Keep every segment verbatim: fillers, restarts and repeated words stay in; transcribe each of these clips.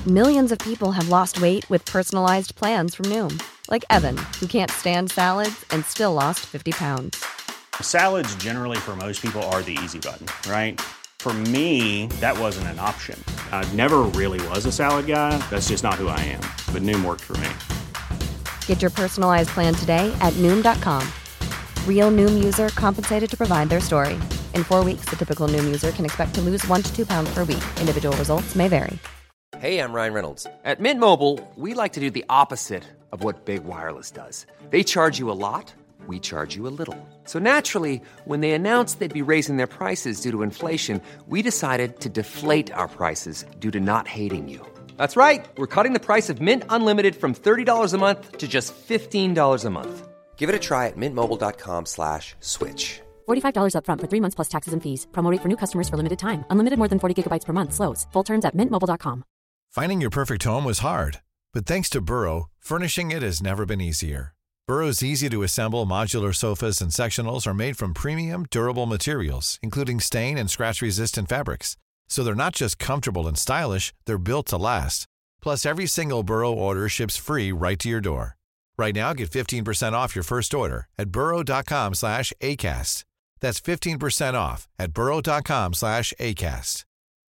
Millions of people have lost weight with personalized plans from Noom. Like Evan, who can't stand salads and still lost fifty pounds. Salads generally for most people are the easy button, right? For me, that wasn't an option. I never really was a salad guy. That's just not who I am. But Noom worked for me. Get your personalized plan today at Noom dot com. Real Noom user compensated to provide their story. In four weeks, the typical Noom user can expect to lose one to two pounds per week. Individual results may vary. Hey, I'm Ryan Reynolds. At Mint Mobile, we like to do the opposite of what Big Wireless does. They charge you a lot, we charge you a little. So naturally, when they announced they'd be raising their prices due to inflation, we decided to deflate our prices due to not hating you. That's right. We're cutting the price of Mint Unlimited from thirty dollars a month to just fifteen dollars a month. Give it a try at mintmobile.com slash switch. forty-five dollars up front for three months plus taxes and fees. Promo rate for new customers for limited time. Unlimited more than forty gigabytes per month. Slows full terms at mint mobile dot com. Finding your perfect home was hard, but thanks to Burrow, furnishing it has never been easier. Burrow's easy-to-assemble modular sofas and sectionals are made from premium, durable materials, including stain and scratch-resistant fabrics. So they're not just comfortable and stylish, they're built to last. Plus, every single Burrow order ships free right to your door. Right now, get fifteen percent off your first order at burrow.com slash ACAST. That's fifteen percent off at burrow.com slash ACAST.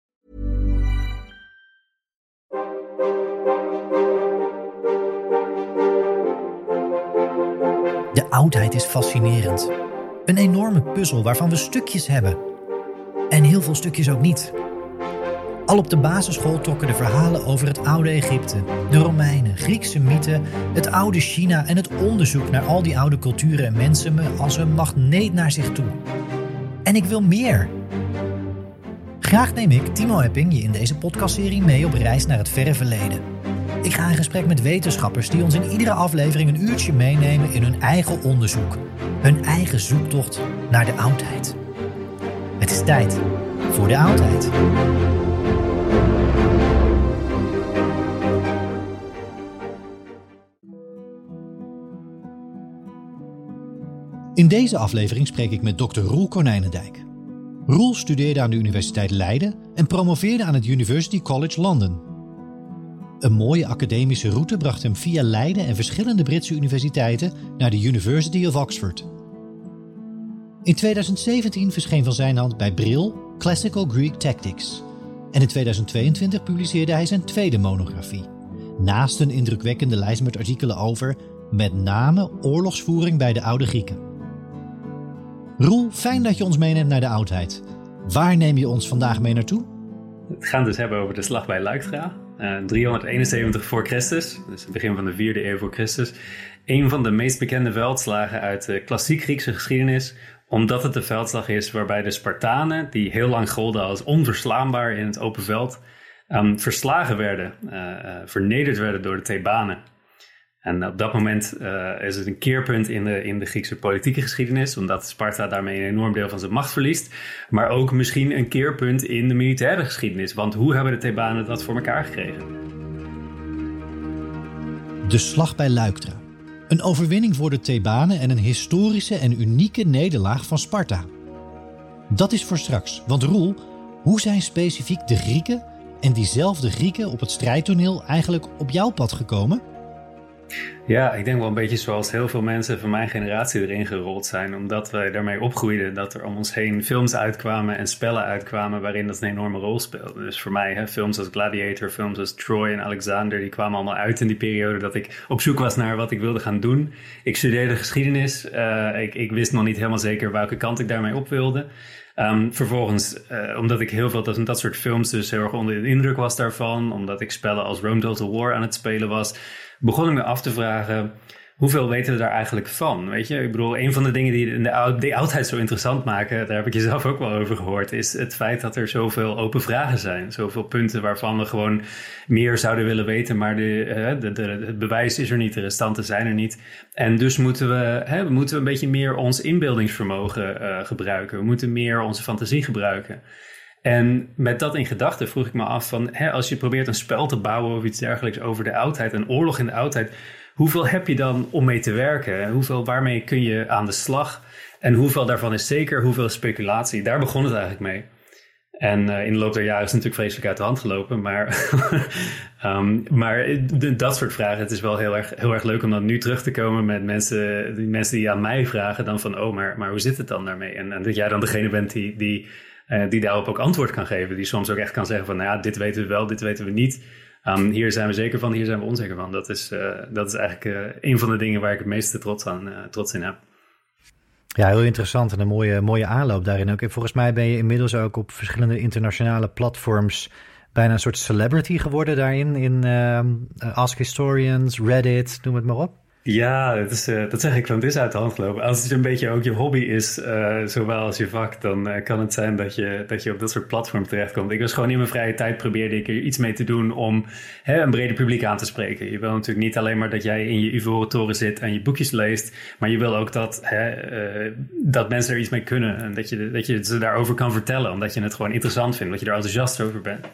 De oudheid is fascinerend. Een enorme puzzel waarvan we stukjes hebben. En heel veel stukjes ook niet. Al op de basisschool trokken de verhalen over het oude Egypte, de Romeinen, Griekse mythen, het oude China en het onderzoek naar al die oude culturen en mensen me als een magneet naar zich toe. En ik wil meer. Graag neem ik, Timo Epping, je in deze podcastserie mee op reis naar het verre verleden. Ik ga in gesprek met wetenschappers die ons in iedere aflevering een uurtje meenemen in hun eigen onderzoek. Hun eigen zoektocht naar de oudheid. Het is tijd voor de oudheid. In deze aflevering spreek ik met dokter Roel Konijnendijk. Roel studeerde aan de Universiteit Leiden en promoveerde aan het University College London. Een mooie academische route bracht hem via Leiden en verschillende Britse universiteiten naar de University of Oxford. In tweeduizend zeventien verscheen van zijn hand bij Brill Classical Greek Tactics. En in tweeduizend tweeëntwintig publiceerde hij zijn tweede monografie. Naast een indrukwekkende lijst met artikelen over, met name oorlogsvoering bij de oude Grieken. Roel, fijn dat je ons meeneemt naar de oudheid. Waar neem je ons vandaag mee naartoe? We gaan het dus hebben over de slag bij Leuctra. Uh, driehonderdeenenzeventig voor Christus, dus het begin van de vierde eeuw voor Christus. Een van de meest bekende veldslagen uit de klassiek Griekse geschiedenis, omdat het de veldslag is waarbij de Spartanen, die heel lang golden als onverslaanbaar in het open veld, um, verslagen werden, uh, uh, vernederd werden door de Thebanen. En op dat moment uh, is het een keerpunt in de, in de Griekse politieke geschiedenis, omdat Sparta daarmee een enorm deel van zijn macht verliest. Maar ook misschien een keerpunt in de militaire geschiedenis, want hoe hebben de Thebanen dat voor elkaar gekregen? De slag bij Leuctra. Een overwinning voor de Thebanen en een historische en unieke nederlaag van Sparta. Dat is voor straks, want Roel, hoe zijn specifiek de Grieken en diezelfde Grieken op het strijdtoneel eigenlijk op jouw pad gekomen? Ja, ik denk wel een beetje zoals heel veel mensen van mijn generatie erin gerold zijn. Omdat wij daarmee opgroeiden dat er om ons heen films uitkwamen en spellen uitkwamen waarin dat een enorme rol speelde. Dus voor mij, hè, films als Gladiator, films als Troy en Alexander, die kwamen allemaal uit in die periode dat ik op zoek was naar wat ik wilde gaan doen. Ik studeerde geschiedenis. Uh, ik, ik wist nog niet helemaal zeker welke kant ik daarmee op wilde. Um, vervolgens, uh, omdat ik heel veel dat, dat soort films dus heel erg onder de indruk was daarvan, omdat ik spellen als Rome Total War aan het spelen was, begon ik me af te vragen, hoeveel weten we daar eigenlijk van? Weet je, ik bedoel, een van de dingen die de, oud, de oudheid zo interessant maken, daar heb ik je zelf ook wel over gehoord, is het feit dat er zoveel open vragen zijn. Zoveel punten waarvan we gewoon meer zouden willen weten, maar de, uh, de, de, het bewijs is er niet, de restanten zijn er niet. En dus moeten we, hè, we moeten een beetje meer ons inbeeldingsvermogen uh, gebruiken. We moeten meer onze fantasie gebruiken. En met dat in gedachten vroeg ik me af van, hè, als je probeert een spel te bouwen of iets dergelijks over de oudheid, een oorlog in de oudheid, hoeveel heb je dan om mee te werken? Hoeveel, waarmee kun je aan de slag? En hoeveel daarvan is zeker, hoeveel is speculatie? Daar begon het eigenlijk mee. En uh, in de loop der jaren is het natuurlijk vreselijk uit de hand gelopen. Maar, um, maar de, dat soort vragen, het is wel heel erg, heel erg leuk om dan nu terug te komen met mensen die, mensen die aan mij vragen dan van, oh, maar, maar hoe zit het dan daarmee? En, en dat jij dan degene bent die, die, uh, die daarop ook antwoord kan geven. Die soms ook echt kan zeggen van, nou ja, dit weten we wel, dit weten we niet. Um, hier zijn we zeker van, hier zijn we onzeker van. Dat is, uh, dat is eigenlijk uh, een van de dingen waar ik het meeste trots, aan, uh, trots in heb. Ja, heel interessant en een mooie, mooie aanloop daarin ook. En volgens mij ben je inmiddels ook op verschillende internationale platforms bijna een soort celebrity geworden daarin. In uh, Ask Historians, Reddit, noem het maar op. Ja, dat, is, uh, dat zeg ik van, het is uit de hand gelopen. Als het een beetje ook je hobby is, uh, zowel als je vak, dan uh, kan het zijn dat je, dat je op dat soort platforms terechtkomt. Ik was gewoon in mijn vrije tijd, probeerde ik er iets mee te doen om hè, een breder publiek aan te spreken. Je wil natuurlijk niet alleen maar dat jij in je ivoren toren zit en je boekjes leest, maar je wil ook dat, hè, uh, dat mensen er iets mee kunnen. En dat je, dat je ze daarover kan vertellen, omdat je het gewoon interessant vindt, dat je er enthousiast over bent.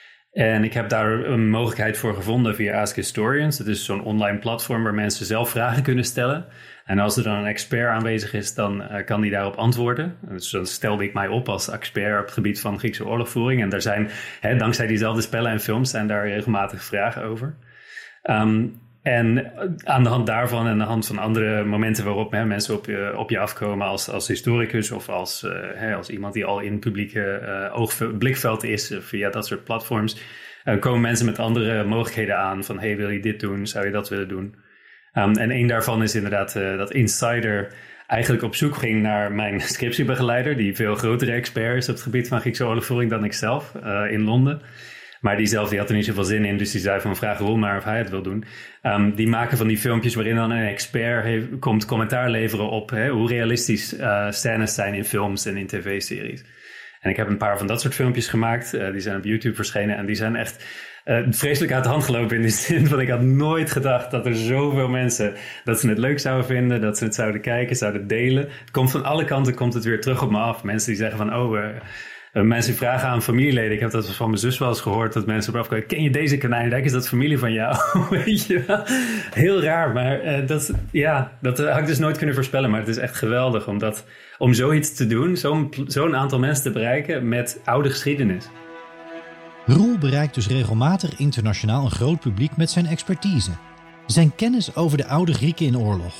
En ik heb daar een mogelijkheid voor gevonden via Ask Historians. Het is zo'n online platform waar mensen zelf vragen kunnen stellen. En als er dan een expert aanwezig is, dan uh, kan die daarop antwoorden. Dus dan stelde ik mij op als expert op het gebied van Griekse oorlogvoering. En daar zijn, hè, dankzij diezelfde spellen en films, zijn daar regelmatig vragen over. Um, En aan de hand daarvan en aan de hand van andere momenten waarop hè, mensen op je, op je afkomen als, als historicus of als, uh, hè, als iemand die al in het publieke uh, oog, blikveld is uh, via dat soort platforms, uh, komen mensen met andere mogelijkheden aan van hey, wil je dit doen? Zou je dat willen doen? Um, en een daarvan is inderdaad uh, dat Insider eigenlijk op zoek ging naar mijn scriptiebegeleider, die veel grotere expert is op het gebied van Griekse oorlogvoering dan ik zelf uh, in Londen. Maar die zelf die had er niet zoveel zin in, dus die zei van vraag Roel maar of hij het wil doen. Um, die maken van die filmpjes waarin dan een expert heeft, komt commentaar leveren op hè, hoe realistisch uh, scènes zijn in films en in tv-series. En ik heb een paar van dat soort filmpjes gemaakt. Uh, die zijn op YouTube verschenen en die zijn echt uh, vreselijk uit de hand gelopen in de zin van ik had nooit gedacht dat er zoveel mensen, dat ze het leuk zouden vinden, dat ze het zouden kijken, zouden delen. Het komt van alle kanten komt het weer terug op me af. Mensen die zeggen van oh... Uh, Uh, mensen vragen aan familieleden. Ik heb dat van mijn zus wel eens gehoord. Dat mensen op afkomen. Ken je deze Konijnendijk? Is dat familie van jou? Weet je wel? Heel raar. Maar uh, dat, ja, dat had ik dus nooit kunnen voorspellen. Maar het is echt geweldig. Omdat, om zoiets te doen. Zo'n, zo'n aantal mensen te bereiken met oude geschiedenis. Roel bereikt dus regelmatig internationaal een groot publiek met zijn expertise. Zijn kennis over de oude Grieken in oorlog.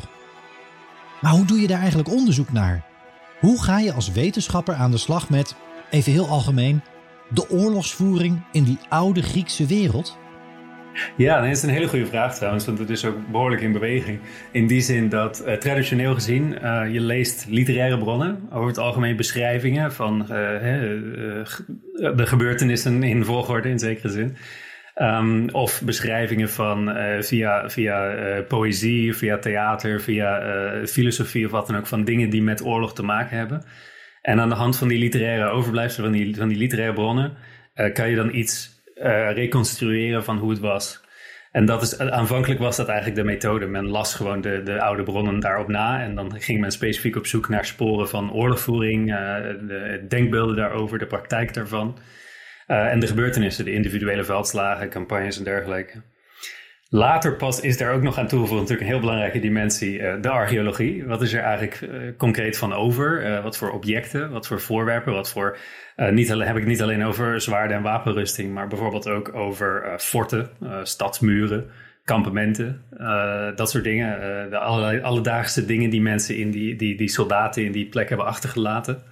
Maar hoe doe je daar eigenlijk onderzoek naar? Hoe ga je als wetenschapper aan de slag met... Even heel algemeen, de oorlogsvoering in die oude Griekse wereld? Ja, dat is een hele goede vraag trouwens, want het is ook behoorlijk in beweging. In die zin dat uh, traditioneel gezien, uh, je leest literaire bronnen, over het algemeen beschrijvingen van uh, uh, de gebeurtenissen in volgorde in zekere zin. Um, of beschrijvingen van uh, via, via uh, poëzie, via theater, via uh, filosofie of wat dan ook, van dingen die met oorlog te maken hebben. En aan de hand van die literaire overblijfselen, van die, van die literaire bronnen, uh, kan je dan iets uh, reconstrueren van hoe het was. En dat is, aanvankelijk was dat eigenlijk de methode. Men las gewoon de, de oude bronnen daarop na. En dan ging men specifiek op zoek naar sporen van oorlogvoering, uh, de denkbeelden daarover, de praktijk daarvan. Uh, en de gebeurtenissen, de individuele veldslagen, campagnes en dergelijke. Later pas is daar ook nog aan toegevoegd natuurlijk een heel belangrijke dimensie, uh, de archeologie. Wat is er eigenlijk uh, concreet van over? Uh, wat voor objecten, wat voor voorwerpen, wat voor... Uh, niet alleen, heb ik niet alleen over zwaarden en wapenrusting, maar bijvoorbeeld ook over uh, forten, uh, stadsmuren, kampementen, uh, dat soort dingen. Uh, de allerlei alledaagse dingen die mensen, in die, die, die soldaten in die plek hebben achtergelaten.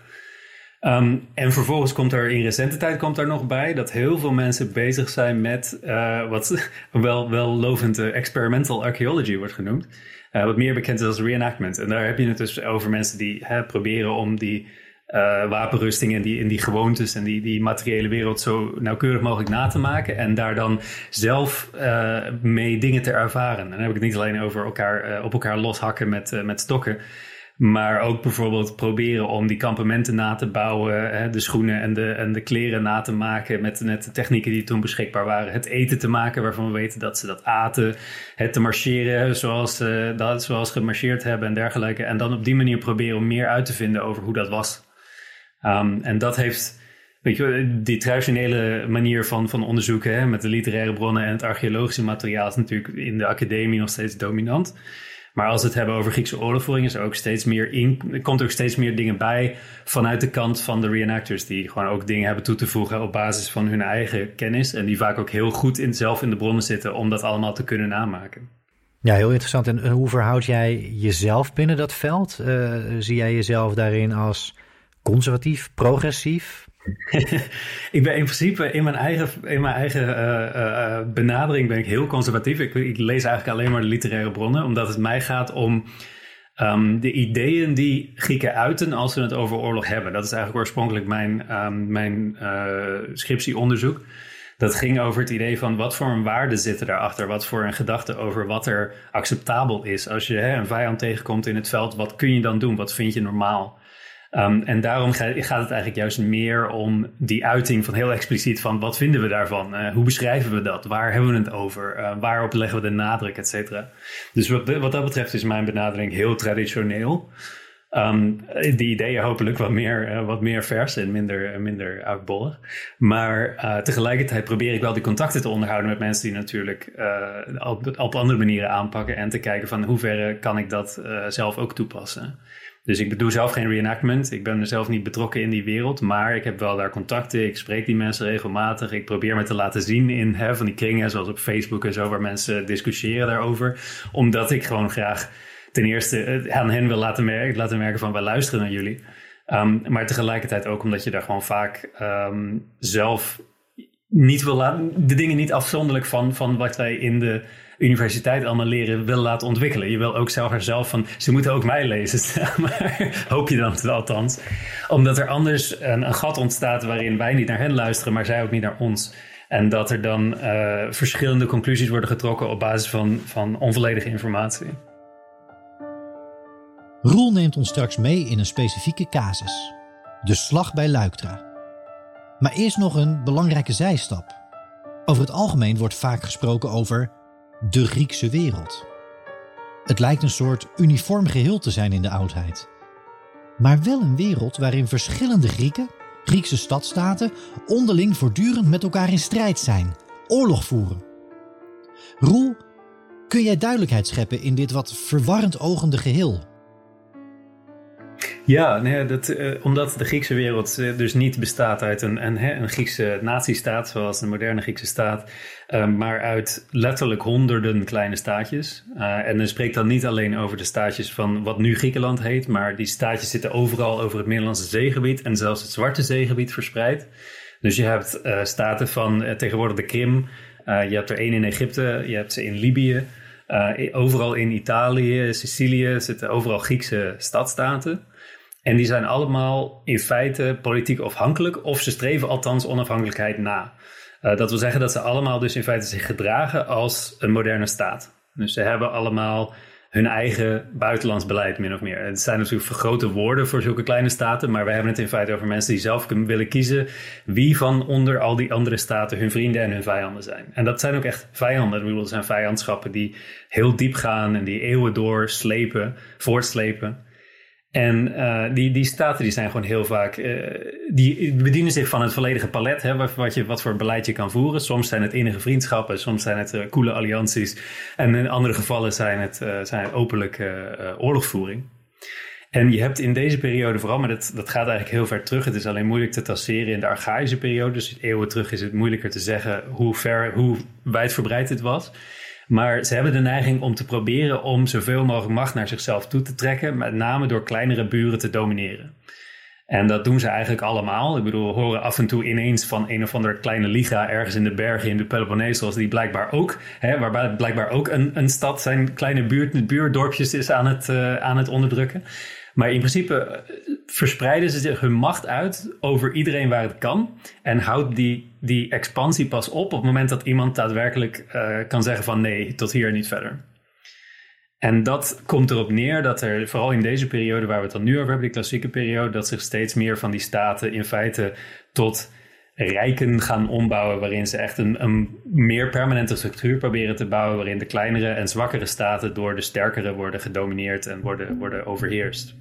Um, en vervolgens komt er in recente tijd komt er nog bij dat heel veel mensen bezig zijn met uh, wat wel, wel lovend uh, experimental archaeology wordt genoemd. Uh, wat meer bekend is als reenactment. En daar heb je het dus over mensen die hè, proberen om die uh, wapenrusting en die, en die gewoontes en die, die materiële wereld zo nauwkeurig mogelijk na te maken. En daar dan zelf uh, mee dingen te ervaren. En dan heb ik het niet alleen over elkaar, uh, op elkaar loshakken met, uh, met stokken. Maar ook bijvoorbeeld proberen om die kampementen na te bouwen, hè, de schoenen en de, en de kleren na te maken met, met de technieken die toen beschikbaar waren. Het eten te maken waarvan we weten dat ze dat aten. Het te marcheren zoals, uh, dat, zoals gemarcheerd hebben en dergelijke. En dan op die manier proberen om meer uit te vinden over hoe dat was. Um, en dat heeft, weet je, die traditionele manier van, van onderzoeken hè, met de literaire bronnen en het archeologische materiaal is natuurlijk in de academie nog steeds dominant. Maar als we het hebben over Griekse oorlogvoering, is er ook steeds meer in, er komt ook steeds meer dingen bij vanuit de kant van de reenactors, die gewoon ook dingen hebben toe te voegen op basis van hun eigen kennis. En die vaak ook heel goed in, zelf in de bronnen zitten om dat allemaal te kunnen namaken. Ja, heel interessant. En hoe verhoud jij jezelf binnen dat veld? Uh, zie jij jezelf daarin als conservatief, progressief? Ik ben in principe in mijn eigen, in mijn eigen uh, uh, benadering ben ik heel conservatief. Ik, ik lees eigenlijk alleen maar de literaire bronnen, omdat het mij gaat om um, de ideeën die Grieken uiten als ze het over oorlog hebben. Dat is eigenlijk oorspronkelijk mijn, um, mijn uh, scriptieonderzoek. Dat ging over het idee van wat voor een waarde zitten daarachter. Wat voor een gedachte over wat er acceptabel is. Als je hè, een vijand tegenkomt in het veld, wat kun je dan doen? Wat vind je normaal? Um, en daarom gaat het eigenlijk juist meer om die uiting van heel expliciet van wat vinden we daarvan? Uh, hoe beschrijven we dat? Waar hebben we het over? Uh, waarop leggen we de nadruk, et cetera? Dus wat, wat dat betreft is mijn benadering heel traditioneel. Um, die ideeën hopelijk wat meer, uh, wat meer vers en minder, uh, minder oudbollig. Maar uh, tegelijkertijd probeer ik wel die contacten te onderhouden met mensen die natuurlijk uh, op, op andere manieren aanpakken. En te kijken van hoeverre kan ik dat uh, zelf ook toepassen. Dus ik doe zelf geen reenactment. Ik ben er zelf niet betrokken in die wereld. Maar ik heb wel daar contacten. Ik spreek die mensen regelmatig. Ik probeer me te laten zien in hè, van die kringen zoals op Facebook en zo, waar mensen discussiëren daarover. Omdat ik gewoon graag ten eerste aan hen wil laten merken, laten merken van wij luisteren naar jullie. Um, maar tegelijkertijd ook omdat je daar gewoon vaak um, zelf niet wil laten, de dingen niet afzonderlijk van, van wat wij in de universiteit allemaal leren wil laten ontwikkelen. Je wil ook zelf er zelf van, ze moeten ook mij lezen. Maar hoop je dan althans. Omdat er anders een, een gat ontstaat waarin wij niet naar hen luisteren, maar zij ook niet naar ons. En dat er dan uh, verschillende conclusies worden getrokken op basis van, van onvolledige informatie. Roel neemt ons straks mee in een specifieke casus. De slag bij Leuctra. Maar eerst nog een belangrijke zijstap. Over het algemeen wordt vaak gesproken over de Griekse wereld. Het lijkt een soort uniform geheel te zijn in de oudheid. Maar wel een wereld waarin verschillende Grieken, Griekse stadstaten, onderling voortdurend met elkaar in strijd zijn, oorlog voeren. Roel, kun jij duidelijkheid scheppen in dit wat verwarrend ogende geheel? Ja, nee, dat, uh, omdat de Griekse wereld uh, dus niet bestaat uit een, een, een Griekse nazistaat, zoals de moderne Griekse staat, uh, maar uit letterlijk honderden kleine staatjes. Uh, en dan spreekt dan niet alleen over de staatjes van wat nu Griekenland heet, maar die staatjes zitten overal over het Middellandse Zeegebied en zelfs het Zwarte Zeegebied verspreid. Dus je hebt uh, staten van uh, tegenwoordig de Krim, uh, je hebt er één in Egypte, je hebt ze in Libië, uh, overal in Italië, Sicilië zitten overal Griekse stadstaten. En die zijn allemaal in feite politiek afhankelijk, of ze streven althans onafhankelijkheid na. Uh, dat wil zeggen dat ze allemaal dus in feite zich gedragen als een moderne staat. Dus ze hebben allemaal hun eigen buitenlands beleid min of meer. Het zijn natuurlijk vergrote woorden voor zulke kleine staten, maar wij hebben het in feite over mensen die zelf willen kiezen wie van onder al die andere staten hun vrienden en hun vijanden zijn. En dat zijn ook echt vijanden. Ik bedoel, dat zijn vijandschappen die heel diep gaan en die eeuwen door slepen, voortslepen. En uh, die, die staten die zijn gewoon heel vaak, uh, die bedienen zich van het volledige palet, hè, wat, je, wat voor beleid je kan voeren. Soms zijn het innige vriendschappen, soms zijn het uh, coole allianties. En in andere gevallen zijn het, uh, zijn het openlijke uh, oorlogsvoering. En je hebt in deze periode vooral, maar dat, dat gaat eigenlijk heel ver terug. Het is alleen moeilijk te tasseren in de Archaïsche periode. Dus eeuwen terug is het moeilijker te zeggen hoe ver, hoe wijdverbreid dit was. Maar ze hebben de neiging om te proberen om zoveel mogelijk macht naar zichzelf toe te trekken, met name door kleinere buren te domineren. En dat doen ze eigenlijk allemaal. Ik bedoel, we horen af en toe ineens van een of andere kleine liga ergens in de bergen in de Peloponnesos, die blijkbaar ook, hè, waarbij blijkbaar ook een, een stad zijn kleine buurt, buurdorpjes is aan het, uh, aan het onderdrukken. Maar in principe verspreiden ze zich hun macht uit over iedereen waar het kan. En houdt die, die expansie pas op op het moment dat iemand daadwerkelijk uh, kan zeggen van nee, tot hier en niet verder. En dat komt erop neer dat er, vooral in deze periode waar we het dan nu over hebben, die klassieke periode, dat zich steeds meer van die staten in feite tot rijken gaan ombouwen, waarin ze echt een, een meer permanente structuur proberen te bouwen, waarin de kleinere en zwakkere staten door de sterkere worden gedomineerd en worden, worden overheerst.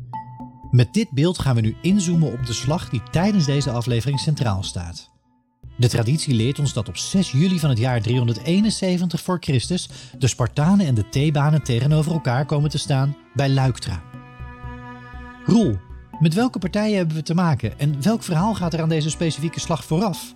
Met dit beeld gaan we nu inzoomen op de slag die tijdens deze aflevering centraal staat. De traditie leert ons dat op zes juli van het jaar driehonderdeenenzeventig voor Christus de Spartanen en de Thebanen tegenover elkaar komen te staan bij Leuctra. Roel, met welke partijen hebben we te maken en welk verhaal gaat er aan deze specifieke slag vooraf?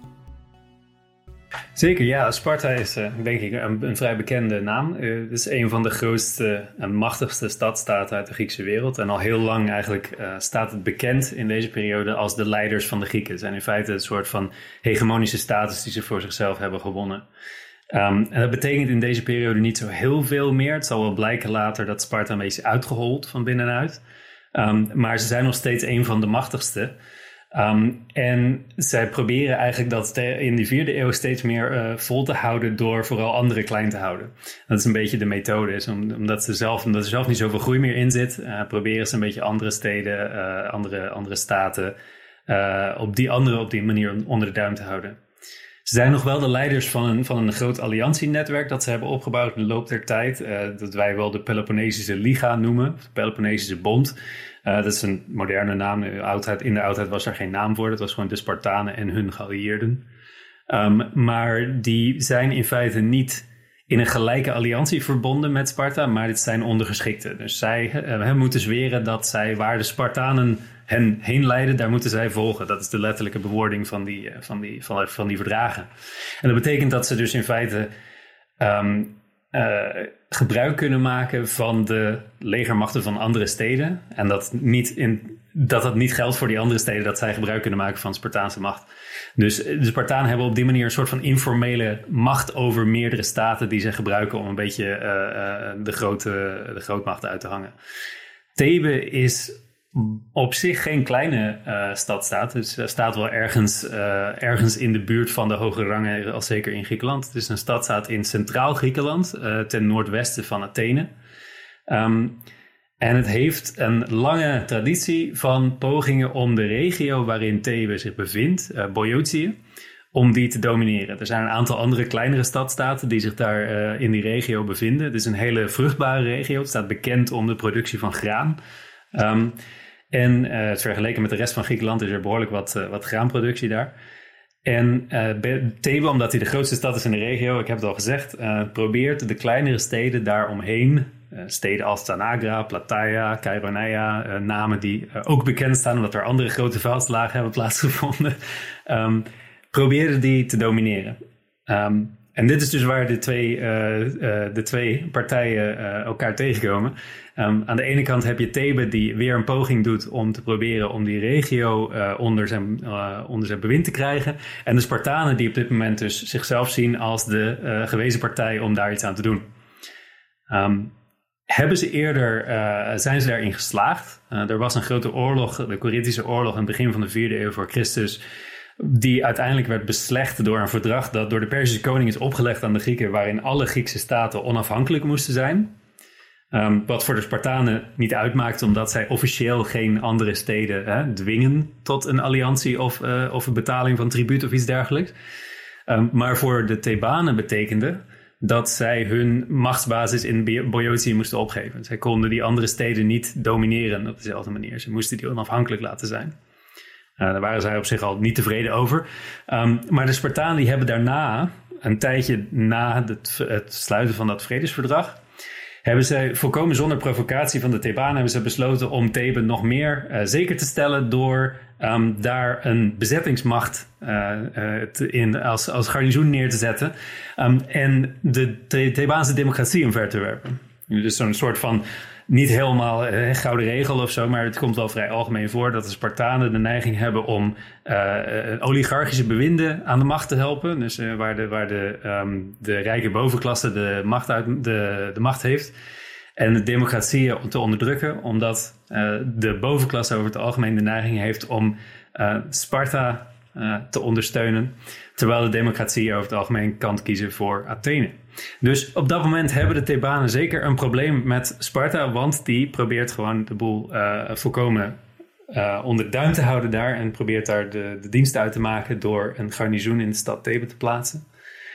Zeker, ja. Sparta is uh, denk ik een, een vrij bekende naam. Uh, het is een van de grootste en machtigste stadstaten uit de Griekse wereld. En al heel lang eigenlijk uh, staat het bekend in deze periode als de leiders van de Grieken. Het zijn in feite een soort van hegemonische status die ze voor zichzelf hebben gewonnen. Um, en dat betekent in deze periode niet zo heel veel meer. Het zal wel blijken later dat Sparta een beetje uitgehold van binnenuit. Um, maar ze zijn nog steeds een van de machtigste. Um, en zij proberen eigenlijk dat in de vierde eeuw steeds meer uh, vol te houden door vooral anderen klein te houden. Dat is een beetje de methode. Is om, omdat, ze zelf, omdat er zelf niet zoveel groei meer in zit, uh, proberen ze een beetje andere steden, uh, andere, andere staten uh, op die andere op die manier onder de duim te houden. Ze zijn nog wel de leiders van een, van een groot alliantienetwerk dat ze hebben opgebouwd in de loop der tijd. Uh, dat wij wel de Peloponnesische Liga noemen, de Peloponnesische Bond. Uh, dat is een moderne naam. In de, oudheid, in de oudheid was er geen naam voor. Dat was gewoon de Spartanen en hun geallieerden. Um, maar die zijn in feite niet in een gelijke alliantie verbonden met Sparta, maar dit zijn ondergeschikten. Dus zij uh, moeten zweren dat zij waar de Spartanen hen heen leiden, daar moeten zij volgen. Dat is de letterlijke bewoording van die, uh, van die, van, van die verdragen. En dat betekent dat ze dus in feite Um, Uh, gebruik kunnen maken van de legermachten van andere steden. En dat, niet in, dat dat niet geldt voor die andere steden, dat zij gebruik kunnen maken van Spartaanse macht. Dus de Spartanen hebben op die manier een soort van informele macht over meerdere staten die ze gebruiken om een beetje uh, uh, de, grote, de grootmacht uit te hangen. Thebe is op zich geen kleine uh, stadstaat. Dus uh, staat wel ergens, uh, ergens in de buurt van de hoge rangen, als zeker in Griekenland. Het is een stadstaat in centraal Griekenland, uh, ten noordwesten van Athene. Um, en het heeft een lange traditie van pogingen om de regio waarin Thebe zich bevindt, uh, Boeotië, om die te domineren. Er zijn een aantal andere kleinere stadstaten die zich daar uh, in die regio bevinden. Het is een hele vruchtbare regio. Het staat bekend om de productie van graan. Um, En uh, vergeleken met de rest van Griekenland is er behoorlijk wat, uh, wat graanproductie daar. En uh, Thebe, omdat hij de grootste stad is in de regio, ik heb het al gezegd, uh, probeert de kleinere steden daaromheen, uh, steden als Tanagra, Plataea, Cheironeia, uh, namen die uh, ook bekend staan omdat er andere grote veldslagen hebben plaatsgevonden, um, probeerden die te domineren. Um, En dit is dus waar de twee, uh, uh, de twee partijen uh, elkaar tegenkomen. Um, aan de ene kant heb je Thebe die weer een poging doet om te proberen om die regio uh, onder, zijn, uh, onder zijn bewind te krijgen. En de Spartanen die op dit moment dus zichzelf zien als de uh, gewezen partij om daar iets aan te doen. Um, hebben ze eerder, uh, zijn ze daarin geslaagd? Uh, er was een grote oorlog, de Corinthische oorlog aan het begin van de vierde eeuw voor Christus, die uiteindelijk werd beslecht door een verdrag dat door de Perzische koning is opgelegd aan de Grieken, waarin alle Griekse staten onafhankelijk moesten zijn. Um, wat voor de Spartanen niet uitmaakt, omdat zij officieel geen andere steden hè, dwingen tot een alliantie of, uh, of een betaling van tribuut of iets dergelijks. Um, maar voor de Thebanen betekende dat zij hun machtsbasis in Boeotië moesten opgeven. Zij konden die andere steden niet domineren op dezelfde manier. Ze moesten die onafhankelijk laten zijn. Uh, daar waren zij op zich al niet tevreden over. Um, maar de Spartanen die hebben daarna, een tijdje na het, het sluiten van dat vredesverdrag, hebben zij volkomen zonder provocatie van de Thebanen hebben ze besloten om Thebe nog meer uh, zeker te stellen door um, daar een bezettingsmacht uh, uh, te, in, als, als garnizoen neer te zetten um, en de Thebaanse democratie omver te werpen. Dus zo'n soort van niet helemaal eh, gouden regel of zo, maar het komt wel vrij algemeen voor dat de Spartanen de neiging hebben om uh, oligarchische bewinden aan de macht te helpen. Dus uh, waar, de, waar de, um, de rijke bovenklasse de macht, uit, de, de macht heeft. En de democratie te onderdrukken, omdat uh, de bovenklasse over het algemeen de neiging heeft om uh, Sparta uh, te ondersteunen. Terwijl de democratie over het algemeen kan kiezen voor Athene. Dus op dat moment hebben de Thebanen zeker een probleem met Sparta, want die probeert gewoon de boel uh, volkomen uh, onder duim te houden daar en probeert daar de, de dienst uit te maken door een garnizoen in de stad Thebe te plaatsen.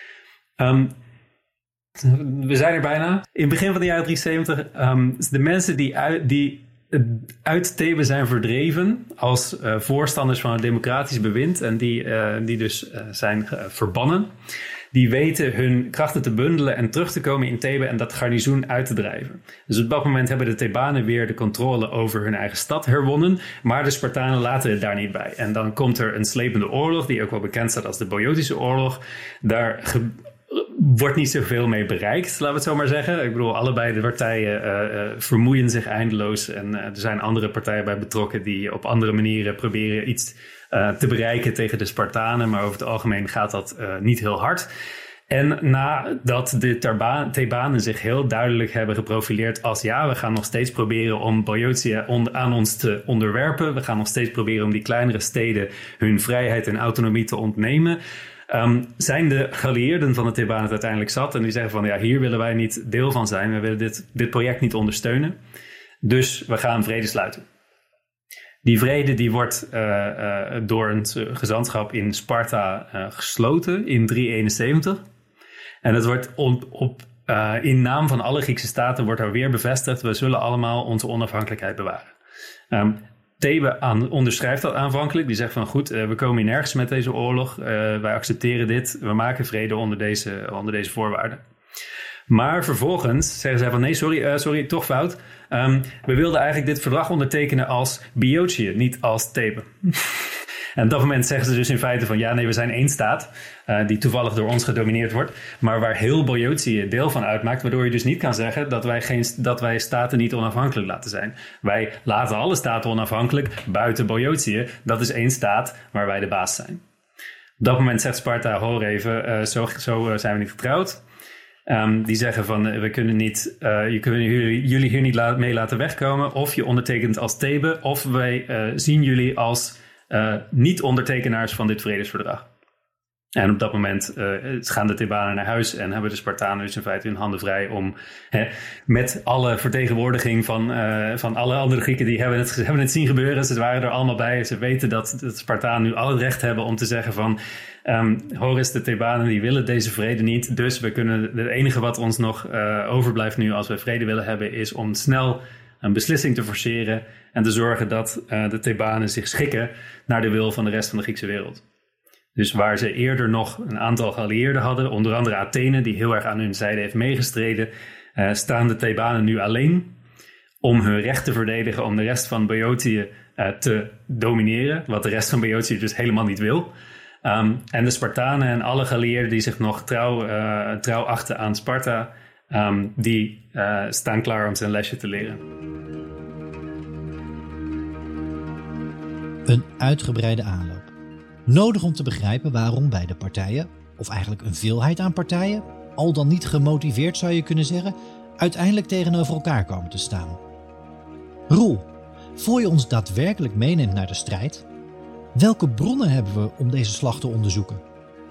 Um, we zijn er bijna. In het begin van de jaren drieënzeventig, um, de mensen die, uit, die uit Thebe zijn verdreven als uh, voorstanders van het democratisch bewind en die, uh, die dus uh, zijn uh, verbannen. Die weten hun krachten te bundelen en terug te komen in Thebe en dat garnizoen uit te drijven. Dus op dat moment hebben de Thebanen weer de controle over hun eigen stad herwonnen. Maar de Spartanen laten het daar niet bij. En dan komt er een slepende oorlog, die ook wel bekend staat als de Boiotische oorlog. Daar ge- wordt niet zoveel mee bereikt, laten we het zo maar zeggen. Ik bedoel, allebei de partijen uh, uh, vermoeien zich eindeloos. En uh, er zijn andere partijen bij betrokken die op andere manieren proberen iets uh, te bereiken tegen de Spartanen. Maar over het algemeen gaat dat uh, niet heel hard. En nadat de Theba- Thebanen zich heel duidelijk hebben geprofileerd als ja, we gaan nog steeds proberen om Boiotia on- aan ons te onderwerpen. We gaan nog steeds proberen om die kleinere steden hun vrijheid en autonomie te ontnemen. Um, zijn de geallieerden van de Thebanen het uiteindelijk zat en die zeggen van ja, hier willen wij niet deel van zijn. We willen dit, dit project niet ondersteunen. Dus we gaan vrede sluiten. Die vrede die wordt uh, uh, door een gezantschap in Sparta uh, gesloten in driehonderdeenenzeventig. En het wordt op, op, uh, in naam van alle Griekse staten wordt er weer bevestigd, we zullen allemaal onze onafhankelijkheid bewaren. Um, Thebe aan, onderschrijft dat aanvankelijk. Die zegt van goed, uh, we komen hier nergens met deze oorlog. Uh, wij accepteren dit. We maken vrede onder deze, onder deze voorwaarden. Maar vervolgens zeggen zij van nee, sorry, uh, sorry, toch fout. Um, we wilden eigenlijk dit verdrag ondertekenen als Boeotië, niet als Thebe. En op dat moment zeggen ze dus in feite van ja, nee, we zijn één staat uh, die toevallig door ons gedomineerd wordt, maar waar heel Boiotië deel van uitmaakt, waardoor je dus niet kan zeggen dat wij, geen, dat wij staten niet onafhankelijk laten zijn. Wij laten alle staten onafhankelijk buiten Boiotië. Dat is één staat waar wij de baas zijn. Op dat moment zegt Sparta, hoor even, uh, zo, zo zijn we niet getrouwd. Um, die zeggen van uh, we kunnen niet, uh, je kunnen jullie, jullie hier niet la- mee laten wegkomen, of je ondertekent als Thebe, of wij uh, zien jullie als Uh, niet-ondertekenaars van dit vredesverdrag. En op dat moment uh, gaan de Thebanen naar huis en hebben de Spartanen dus in feite hun handen vrij om hè, met alle vertegenwoordiging van, uh, van alle andere Grieken die hebben het, hebben het zien gebeuren. Ze waren er allemaal bij. Ze weten dat de Spartanen nu al het recht hebben om te zeggen van um, hoor eens, de Thebanen die willen deze vrede niet. Dus we kunnen, het enige wat ons nog uh, overblijft nu als we vrede willen hebben is om snel een beslissing te forceren en te zorgen dat uh, de Thebanen zich schikken naar de wil van de rest van de Griekse wereld. Dus waar ze eerder nog een aantal geallieerden hadden, onder andere Athene, die heel erg aan hun zijde heeft meegestreden, uh, staan de Thebanen nu alleen om hun recht te verdedigen om de rest van Boiotië uh, te domineren, wat de rest van Boiotië dus helemaal niet wil. Um, en de Spartanen en alle geallieerden die zich nog trouw, uh, trouw achten aan Sparta, um, die uh, staan klaar om zijn lesje te leren. Een uitgebreide aanloop. Nodig om te begrijpen waarom beide partijen, of eigenlijk een veelheid aan partijen, al dan niet gemotiveerd zou je kunnen zeggen, uiteindelijk tegenover elkaar komen te staan. Roel, voor je ons daadwerkelijk meeneemt naar de strijd, welke bronnen hebben we om deze slag te onderzoeken?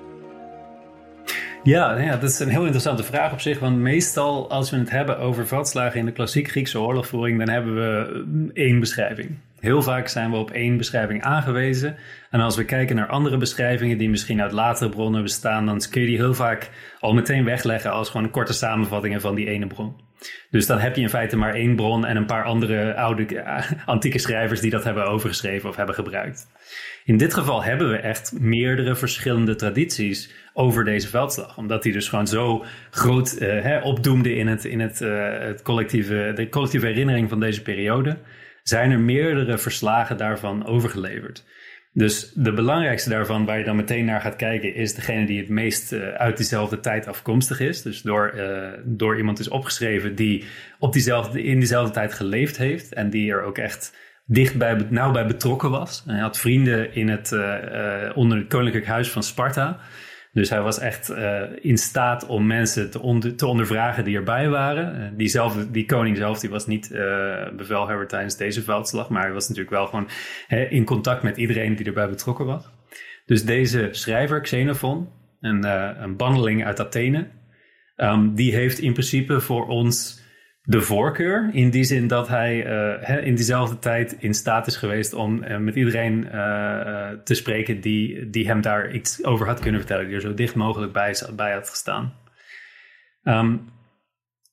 Ja, ja, dat is een heel interessante vraag op zich. Want meestal als we het hebben over veldslagen in de klassiek Griekse oorlogvoering, dan hebben we één beschrijving. Heel vaak zijn we op één beschrijving aangewezen. En als we kijken naar andere beschrijvingen die misschien uit latere bronnen bestaan, dan kun je die heel vaak al meteen wegleggen als gewoon korte samenvattingen van die ene bron. Dus dan heb je in feite maar één bron en een paar andere oude uh, antieke schrijvers die dat hebben overgeschreven of hebben gebruikt. In dit geval hebben we echt meerdere verschillende tradities over deze veldslag. Omdat die dus gewoon zo groot uh, hè, opdoemde in, het, in het, uh, het collectieve, de collectieve herinnering van deze periode, zijn er meerdere verslagen daarvan overgeleverd. Dus de belangrijkste daarvan, waar je dan meteen naar gaat kijken, is degene die het meest uh, uit diezelfde tijd afkomstig is. Dus door, uh, door iemand is opgeschreven die op diezelfde, in diezelfde tijd geleefd heeft en die er ook echt dichtbij, nauw bij betrokken was. Hij had vrienden in het, uh, uh, onder het koninklijk huis van Sparta. Dus hij was echt uh, in staat om mensen te, onder, te ondervragen die erbij waren. Uh, die, zelf, die koning zelf die was niet uh, bevelhebber tijdens deze veldslag, maar hij was natuurlijk wel gewoon hè, in contact met iedereen die erbij betrokken was. Dus deze schrijver, Xenophon, een, uh, een banneling uit Athene, um, die heeft in principe voor ons de voorkeur, in die zin dat hij uh, in diezelfde tijd in staat is geweest om uh, met iedereen uh, uh, te spreken die, die hem daar iets over had kunnen vertellen, die er zo dicht mogelijk bij, bij had gestaan. Um,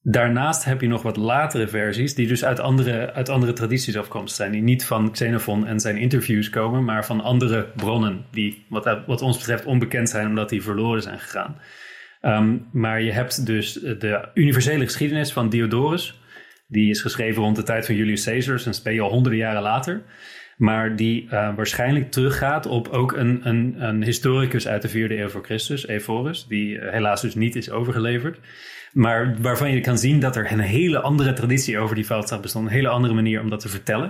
Daarnaast heb je nog wat latere versies die dus uit andere, uit andere tradities afkomstig zijn. Die niet van Xenophon en zijn interviews komen, maar van andere bronnen die wat, wat ons betreft onbekend zijn omdat die verloren zijn gegaan. Um, maar je hebt dus de universele geschiedenis van Diodorus. Die is geschreven rond de tijd van Julius Caesar, dus ben je al honderden jaren later. Maar die uh, waarschijnlijk teruggaat op ook een, een, een historicus uit de vierde eeuw voor Christus, Ephorus, die uh, helaas dus niet is overgeleverd. Maar waarvan je kan zien dat er een hele andere traditie over die veldslag bestond. Een hele andere manier om dat te vertellen.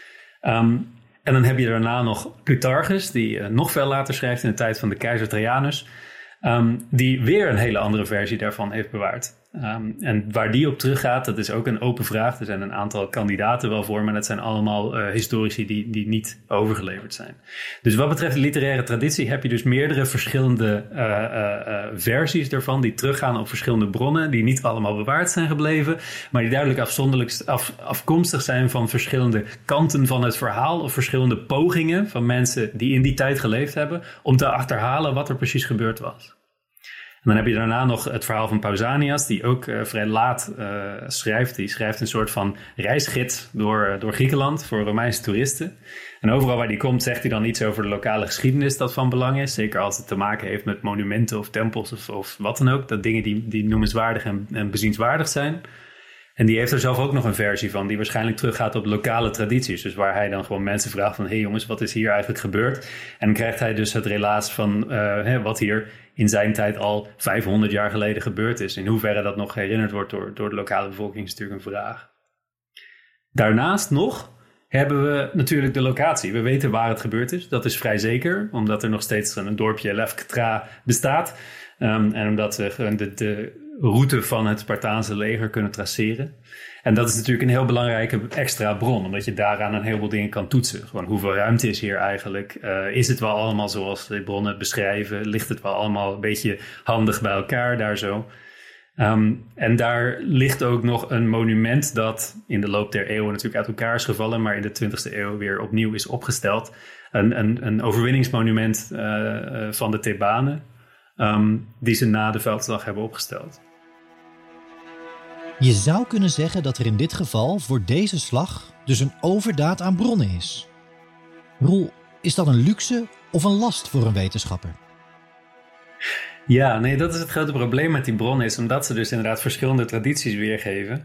Um, en dan heb je daarna nog Plutarchus, die uh, nog veel later schrijft in de tijd van de keizer Trajanus. Um, die weer een hele andere versie daarvan heeft bewaard. Um, en waar die op teruggaat, dat is ook een open vraag. Er zijn een aantal kandidaten wel voor, maar dat zijn allemaal uh, historici die, die niet overgeleverd zijn. Dus wat betreft de literaire traditie heb je dus meerdere verschillende uh, uh, uh, versies daarvan, die teruggaan op verschillende bronnen, die niet allemaal bewaard zijn gebleven, maar die duidelijk afzonderlijk af, afkomstig zijn van verschillende kanten van het verhaal of verschillende pogingen van mensen die in die tijd geleefd hebben, om te achterhalen wat er precies gebeurd was. En dan heb je daarna nog het verhaal van Pausanias, die ook uh, vrij laat uh, schrijft. Die schrijft een soort van reisgids door, uh, door Griekenland voor Romeinse toeristen. En overal waar die komt zegt hij dan iets over de lokale geschiedenis dat van belang is. Zeker als het te maken heeft met monumenten of tempels of, of wat dan ook. Dat dingen die, die noemenswaardig en, en bezienswaardig zijn. En die heeft er zelf ook nog een versie van die waarschijnlijk teruggaat op lokale tradities. Dus waar hij dan gewoon mensen vraagt van, hé hey jongens, wat is hier eigenlijk gebeurd? En dan krijgt hij dus het relaas van uh, hè, wat hier in zijn tijd al vijfhonderd jaar geleden gebeurd is. In hoeverre dat nog herinnerd wordt door, door de lokale bevolking is natuurlijk een vraag. Daarnaast nog hebben we natuurlijk de locatie. We weten waar het gebeurd is. Dat is vrij zeker, omdat er nog steeds een dorpje Lefkra bestaat. Um, en omdat we de, de route van het Spartaanse leger kunnen traceren. En dat is natuurlijk een heel belangrijke extra bron, omdat je daaraan een heleboel dingen kan toetsen. Gewoon hoeveel ruimte is hier eigenlijk? Uh, is het wel allemaal zoals de bronnen beschrijven? Ligt het wel allemaal een beetje handig bij elkaar daar zo? Um, en daar ligt ook nog een monument dat in de loop der eeuwen natuurlijk uit elkaar is gevallen, maar in de twintigste eeuw weer opnieuw is opgesteld. Een, een, een overwinningsmonument uh, uh, van de Thebanen, um, die ze na de veldslag hebben opgesteld. Je zou kunnen zeggen dat er in dit geval voor deze slag dus een overdaad aan bronnen is. Roel, is dat een luxe of een last voor een wetenschapper? Ja, nee, dat is het grote probleem met die bronnen, is omdat ze dus inderdaad verschillende tradities weergeven,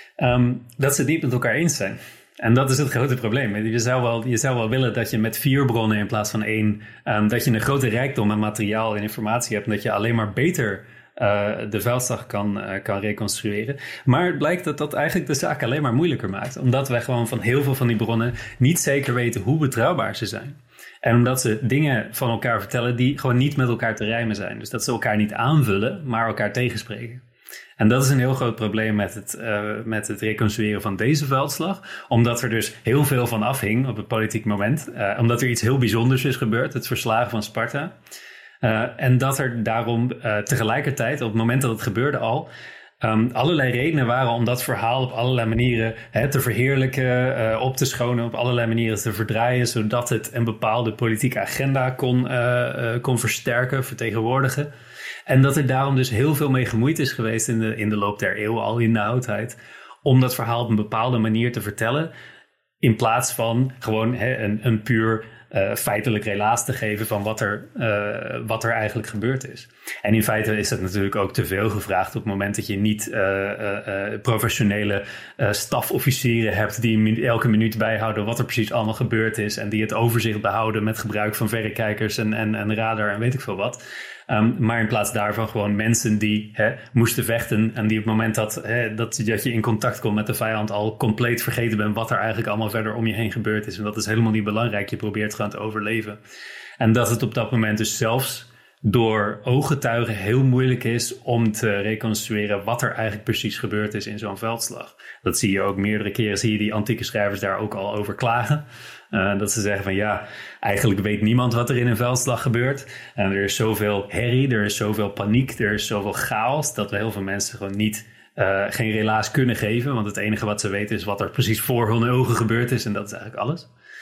um, dat ze het niet met elkaar eens zijn. En dat is het grote probleem. Je zou wel, je zou wel willen dat je met vier bronnen in plaats van één, um, dat je een grote rijkdom aan materiaal en informatie hebt en dat je alleen maar beter Uh, de veldslag kan, uh, kan reconstrueren. Maar het blijkt dat dat eigenlijk de zaak alleen maar moeilijker maakt. Omdat wij gewoon van heel veel van die bronnen niet zeker weten hoe betrouwbaar ze zijn. En omdat ze dingen van elkaar vertellen die gewoon niet met elkaar te rijmen zijn. Dus dat ze elkaar niet aanvullen, maar elkaar tegenspreken. En dat is een heel groot probleem met het, uh, met het reconstrueren van deze veldslag. Omdat er dus heel veel van afhing op het politiek moment. Uh, omdat er iets heel bijzonders is gebeurd, het verslagen van Sparta. Uh, en dat er daarom uh, tegelijkertijd, op het moment dat het gebeurde al, um, allerlei redenen waren om dat verhaal op allerlei manieren hè, te verheerlijken, uh, op te schonen, op allerlei manieren te verdraaien, zodat het een bepaalde politieke agenda kon, uh, uh, kon versterken, vertegenwoordigen. En dat er daarom dus heel veel mee gemoeid is geweest in de, in de loop der eeuwen, al in de oudheid, om dat verhaal op een bepaalde manier te vertellen, in plaats van gewoon hè, een, een puur Uh, feitelijk relaas te geven van wat er, uh, wat er eigenlijk gebeurd is. En in feite is het natuurlijk ook te veel gevraagd op het moment dat je niet uh, uh, uh, professionele uh, stafofficieren hebt die min- elke minuut bijhouden wat er precies allemaal gebeurd is en die het overzicht behouden met gebruik van verrekijkers en, en, en radar en weet ik veel wat. Um, maar in plaats daarvan gewoon mensen die hè, moesten vechten en die op het moment dat, hè, dat, dat je in contact komt met de vijand al compleet vergeten bent wat er eigenlijk allemaal verder om je heen gebeurd is. En dat is helemaal niet belangrijk. Je probeert gewoon te overleven. En dat het op dat moment dus zelfs door ooggetuigen heel moeilijk is om te reconstrueren wat er eigenlijk precies gebeurd is in zo'n veldslag. Dat zie je ook meerdere keren, zie je die antieke schrijvers daar ook al over klagen. Uh, dat ze zeggen van ja, eigenlijk weet niemand wat er in een veldslag gebeurt. En er is zoveel herrie, er is zoveel paniek, er is zoveel chaos, dat we heel veel mensen gewoon niet, uh, geen relaas kunnen geven. Want het enige wat ze weten is wat er precies voor hun ogen gebeurd is en dat is eigenlijk alles.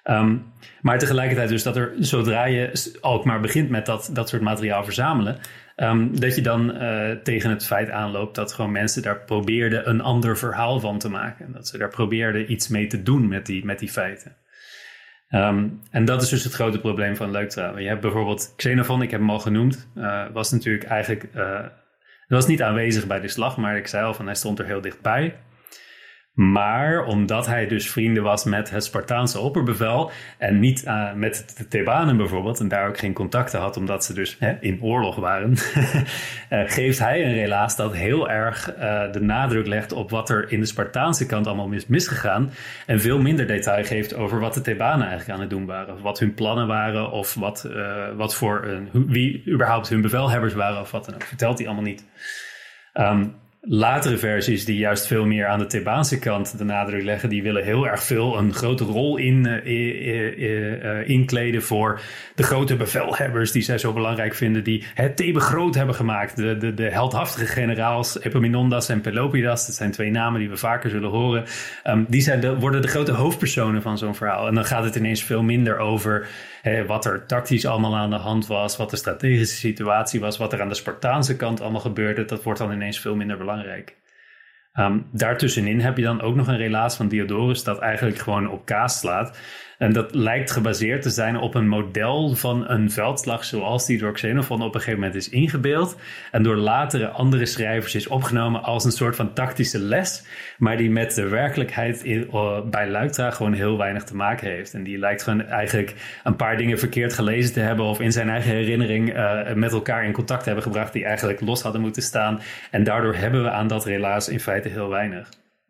Um, maar tegelijkertijd dus dat er, zodra je ook maar begint met dat, dat soort materiaal verzamelen, um, dat je dan uh, tegen het feit aanloopt dat gewoon mensen daar probeerden een ander verhaal van te maken. Dat ze daar probeerden iets mee te doen met die, met die feiten. Um, en dat is dus het grote probleem van Leuctra. Je hebt bijvoorbeeld Xenophon, ik heb hem al genoemd, uh, was natuurlijk eigenlijk, uh, was niet aanwezig bij de slag, maar ik zei al van hij stond er heel dichtbij. Maar omdat hij dus vrienden was met het Spartaanse opperbevel en niet uh, met de Thebanen bijvoorbeeld, en daar ook geen contacten had omdat ze dus hè, in oorlog waren, uh, geeft hij een relaas dat heel erg uh, de nadruk legt op wat er in de Spartaanse kant allemaal is misgegaan en veel minder detail geeft over wat de Thebanen eigenlijk aan het doen waren. Of wat hun plannen waren of wat, uh, wat voor een, wie überhaupt hun bevelhebbers waren of wat dan ook. Vertelt hij allemaal niet. Um, Latere versies die juist veel meer aan de Thebaanse kant de nadruk leggen, die willen heel erg veel een grote rol in, uh, uh, uh, uh, inkleden voor de grote bevelhebbers die zij zo belangrijk vinden, die het Thebe groot hebben gemaakt. De, de, de heldhaftige generaals Epaminondas en Pelopidas, dat zijn twee namen die we vaker zullen horen. Um, die zijn de, worden de grote hoofdpersonen van zo'n verhaal. En dan gaat het ineens veel minder over Hey, wat er tactisch allemaal aan de hand was, wat de strategische situatie was, wat er aan de Spartaanse kant allemaal gebeurde. Dat wordt dan ineens veel minder belangrijk. Um, daartussenin heb je dan ook nog een relaas van Diodorus dat eigenlijk gewoon op kaas slaat. En dat lijkt gebaseerd te zijn op een model van een veldslag zoals die door Xenophon op een gegeven moment is ingebeeld. En door latere andere schrijvers is opgenomen als een soort van tactische les. Maar die met de werkelijkheid in, uh, bij Leuctra gewoon heel weinig te maken heeft. En die lijkt gewoon eigenlijk een paar dingen verkeerd gelezen te hebben of in zijn eigen herinnering uh, met elkaar in contact hebben gebracht die eigenlijk los hadden moeten staan. En daardoor hebben we aan dat relaas in feite heel weinig.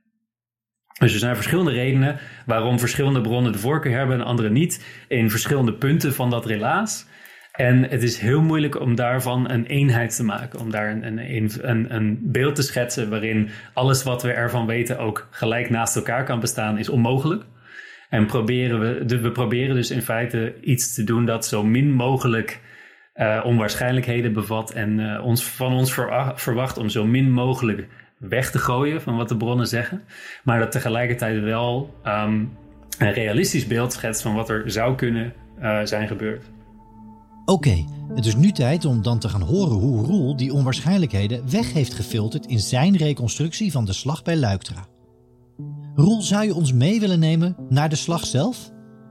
Dus er zijn verschillende redenen waarom verschillende bronnen de voorkeur hebben en andere niet in verschillende punten van dat relaas. En het is heel moeilijk om daarvan een eenheid te maken, om daar een, een, een, een beeld te schetsen waarin alles wat we ervan weten ook gelijk naast elkaar kan bestaan, is onmogelijk. En proberen we, we proberen dus in feite iets te doen dat zo min mogelijk uh, onwaarschijnlijkheden bevat en uh, ons, van ons ver, verwacht om zo min mogelijk weg te gooien van wat de bronnen zeggen, maar dat tegelijkertijd wel um, een realistisch beeld schetst van wat er zou kunnen uh, zijn gebeurd. Oké, okay, het is nu tijd om dan te gaan horen hoe Roel die onwaarschijnlijkheden weg heeft gefilterd in zijn reconstructie van de slag bij Leuctra. Roel, zou je ons mee willen nemen naar de slag zelf?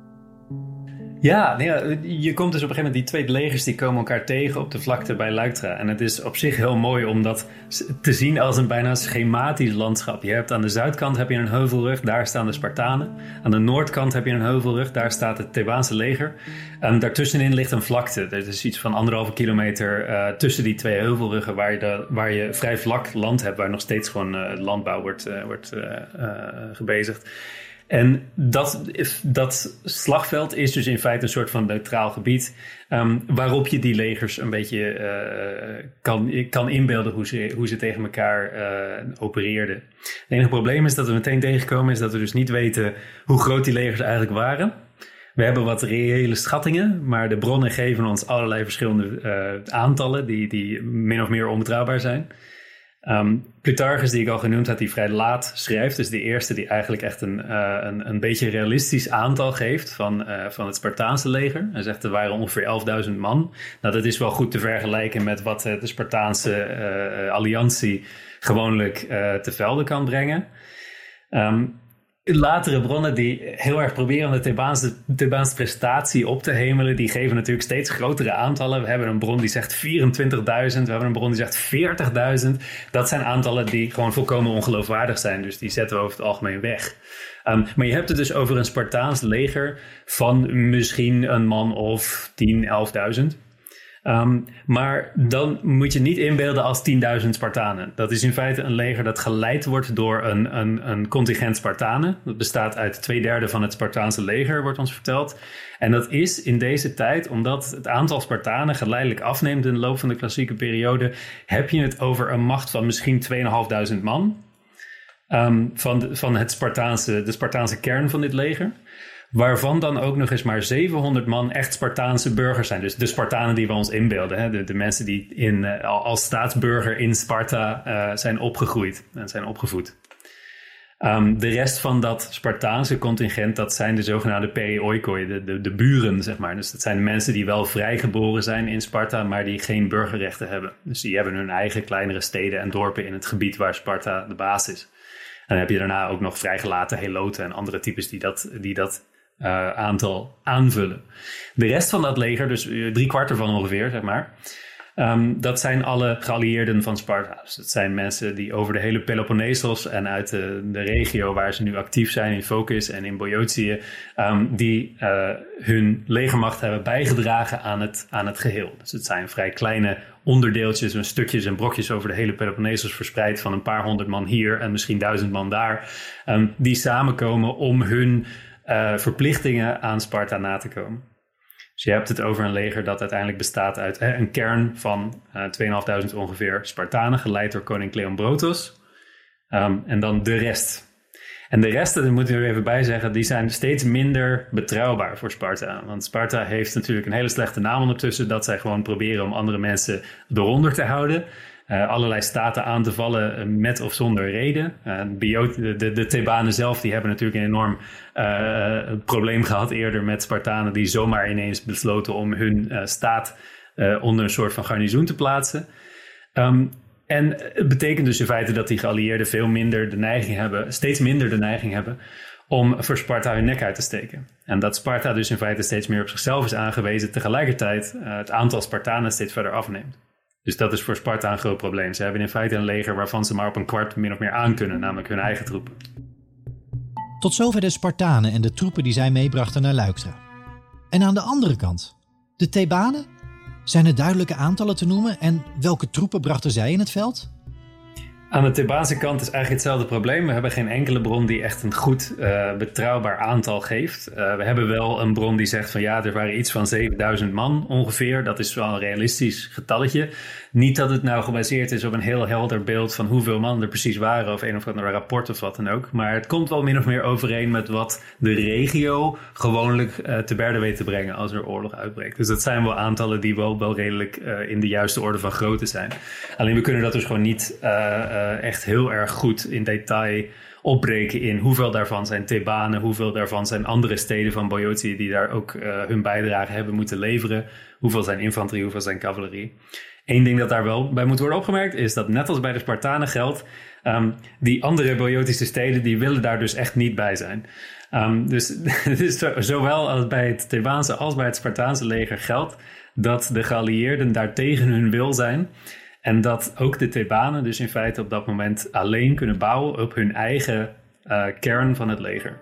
Ja, ja, je komt dus op een gegeven moment die twee legers die komen elkaar tegen op de vlakte bij Leuctra. En het is op zich heel mooi om dat te zien als een bijna schematisch landschap. Je hebt aan de zuidkant heb je een heuvelrug, daar staan de Spartanen. Aan de noordkant heb je een heuvelrug, daar staat het Thebaanse leger. En daartussenin ligt een vlakte. Er is iets van anderhalve kilometer uh, tussen die twee heuvelruggen waar je, de, waar je vrij vlak land hebt, waar nog steeds gewoon uh, landbouw wordt, uh, wordt uh, uh, gebezigd. En dat, dat slagveld is dus in feite een soort van neutraal gebied, um, waarop je die legers een beetje uh, kan, kan inbeelden hoe ze, hoe ze tegen elkaar uh, opereerden. Het enige probleem is dat we meteen tegenkomen is dat we dus niet weten hoe groot die legers eigenlijk waren. We hebben wat reële schattingen, maar de bronnen geven ons allerlei verschillende uh, aantallen die, die min of meer onbetrouwbaar zijn. Um, Plutarchus, die ik al genoemd had, die vrij laat schrijft, is de eerste die eigenlijk echt een, uh, een, een beetje realistisch aantal geeft van, uh, van het Spartaanse leger. Hij zegt er waren ongeveer elfduizend man. Nou, dat is wel goed te vergelijken met wat uh, de Spartaanse uh, alliantie gewoonlijk uh, te velde kan brengen. Um, Latere bronnen die heel erg proberen de Thebaanse, Thebaanse prestatie op te hemelen, die geven natuurlijk steeds grotere aantallen. We hebben een bron die zegt vierentwintigduizend, we hebben een bron die zegt veertigduizend. Dat zijn aantallen die gewoon volkomen ongeloofwaardig zijn, dus die zetten we over het algemeen weg. Um, maar je hebt het dus over een Spartaans leger van misschien een man of tien, elfduizend. Um, maar dan moet je niet inbeelden als tienduizend Spartanen. Dat is in feite een leger dat geleid wordt door een, een, een contingent Spartanen. Dat bestaat uit twee derde van het Spartaanse leger, wordt ons verteld. En dat is in deze tijd, omdat het aantal Spartanen geleidelijk afneemt in de loop van de klassieke periode, heb je het over een macht van misschien tweeduizend vijfhonderd man. Um, van de, van het Spartaanse, de Spartaanse kern van dit leger. Waarvan dan ook nog eens maar zevenhonderd man echt Spartaanse burgers zijn. Dus de Spartanen die we ons inbeelden. Hè? De, de mensen die in, uh, als staatsburger in Sparta uh, zijn opgegroeid en zijn opgevoed. Um, de rest van dat Spartaanse contingent, dat zijn de zogenaamde perioikoi, de, de, de buren, zeg maar. Dus dat zijn de mensen die wel vrijgeboren zijn in Sparta, maar die geen burgerrechten hebben. Dus die hebben hun eigen kleinere steden en dorpen in het gebied waar Sparta de baas is. En dan heb je daarna ook nog vrijgelaten heloten en andere types die dat, die dat uh, aantal aanvullen. De rest van dat leger, dus drie kwart ervan ongeveer, zeg maar... Um, dat zijn alle geallieerden van Sparta. Dus dat zijn mensen die over de hele Peloponnesos en uit de, de regio waar ze nu actief zijn in Phocis en in Boiotië, um, die uh, hun legermacht hebben bijgedragen aan het, aan het geheel. Dus het zijn vrij kleine onderdeeltjes en stukjes en brokjes over de hele Peloponnesos verspreid van een paar honderd man hier en misschien duizend man daar, um, die samenkomen om hun uh, verplichtingen aan Sparta na te komen. Dus je hebt het over een leger dat uiteindelijk bestaat uit hè, een kern van uh, tweeënhalfduizend ongeveer Spartanen, geleid door koning Kleombrotos. Um, en dan de rest. En de rest, daar moet ik er even bij zeggen, die zijn steeds minder betrouwbaar voor Sparta. Want Sparta heeft natuurlijk een hele slechte naam ondertussen, dat zij gewoon proberen om andere mensen eronder te houden. Uh, allerlei staten aan te vallen uh, met of zonder reden. Uh, de, de, de Thebanen zelf die hebben natuurlijk een enorm uh, probleem gehad eerder met Spartanen die zomaar ineens besloten om hun uh, staat uh, onder een soort van garnizoen te plaatsen. Um, en het betekent dus in feite dat die geallieerden veel minder de neiging hebben, steeds minder de neiging hebben om voor Sparta hun nek uit te steken. En dat Sparta dus in feite steeds meer op zichzelf is aangewezen, tegelijkertijd uh, het aantal Spartanen steeds verder afneemt. Dus dat is voor Sparta een groot probleem. Ze hebben in feite een leger waarvan ze maar op een kwart min of meer aan kunnen, namelijk hun eigen troepen. Tot zover de Spartanen en de troepen die zij meebrachten naar Leuctra. En aan de andere kant, de Thebanen? Zijn er duidelijke aantallen te noemen en welke troepen brachten zij in het veld? Aan de Thebaanse kant is eigenlijk hetzelfde probleem. We hebben geen enkele bron die echt een goed uh, betrouwbaar aantal geeft. Uh, we hebben wel een bron die zegt van ja, er waren iets van zevenduizend man ongeveer. Dat is wel een realistisch getalletje. Niet dat het nou gebaseerd is op een heel helder beeld van hoeveel man er precies waren of een of ander rapport of wat dan ook. Maar het komt wel min of meer overeen met wat de regio gewoonlijk uh, te berde weet te brengen als er oorlog uitbreekt. Dus dat zijn wel aantallen die wel, wel redelijk uh, in de juiste orde van grootte zijn. Alleen we kunnen dat dus gewoon niet uh, uh, echt heel erg goed in detail opbreken in hoeveel daarvan zijn Thebanen, hoeveel daarvan zijn andere steden van Boiotië die daar ook uh, hun bijdrage hebben moeten leveren, hoeveel zijn infanterie, hoeveel zijn cavalerie. Eén ding dat daar wel bij moet worden opgemerkt is dat net als bij de Spartanen geldt, um, die andere Boiotische steden die willen daar dus echt niet bij zijn. Um, dus dus zowel als bij het Thebaanse als bij het Spartaanse leger geldt dat de geallieerden daar tegen hun wil zijn. En dat ook de Thebanen dus in feite op dat moment alleen kunnen bouwen op hun eigen uh, kern van het leger.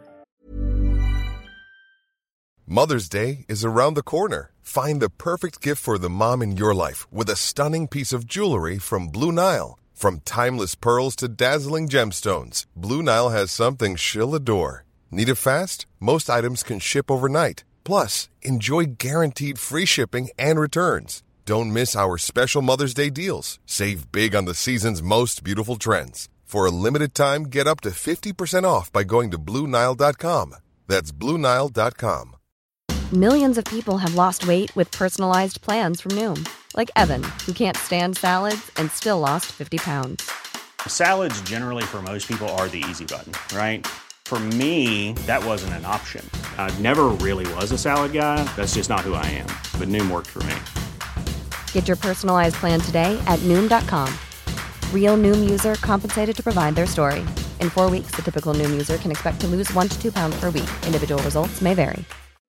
Mother's Day is around the corner. Find the perfect gift for the mom in your life with a stunning piece of jewelry from Blue Nile. From timeless pearls to dazzling gemstones, Blue Nile has something she'll adore. Need it fast? Most items can ship overnight. Plus, enjoy guaranteed free shipping and returns. Don't miss our special Mother's Day deals. Save big on the season's most beautiful trends. For a limited time, get up to fifty percent off by going to Blue Nile dot com. That's Blue Nile dot com. Millions of people have lost weight with personalized plans from Noom. Like Evan, who can't stand salads and still lost fifty pounds. Salads generally for most people are the easy button, right? For me, that wasn't an option. I never really was a salad guy. That's just not who I am. But Noom worked for me. Get your personalized plan today at Noom dot com. Real Noom user compensated to provide their story. In four weeks, the typical Noom user can expect to lose one to two pounds per week. Individual results may vary.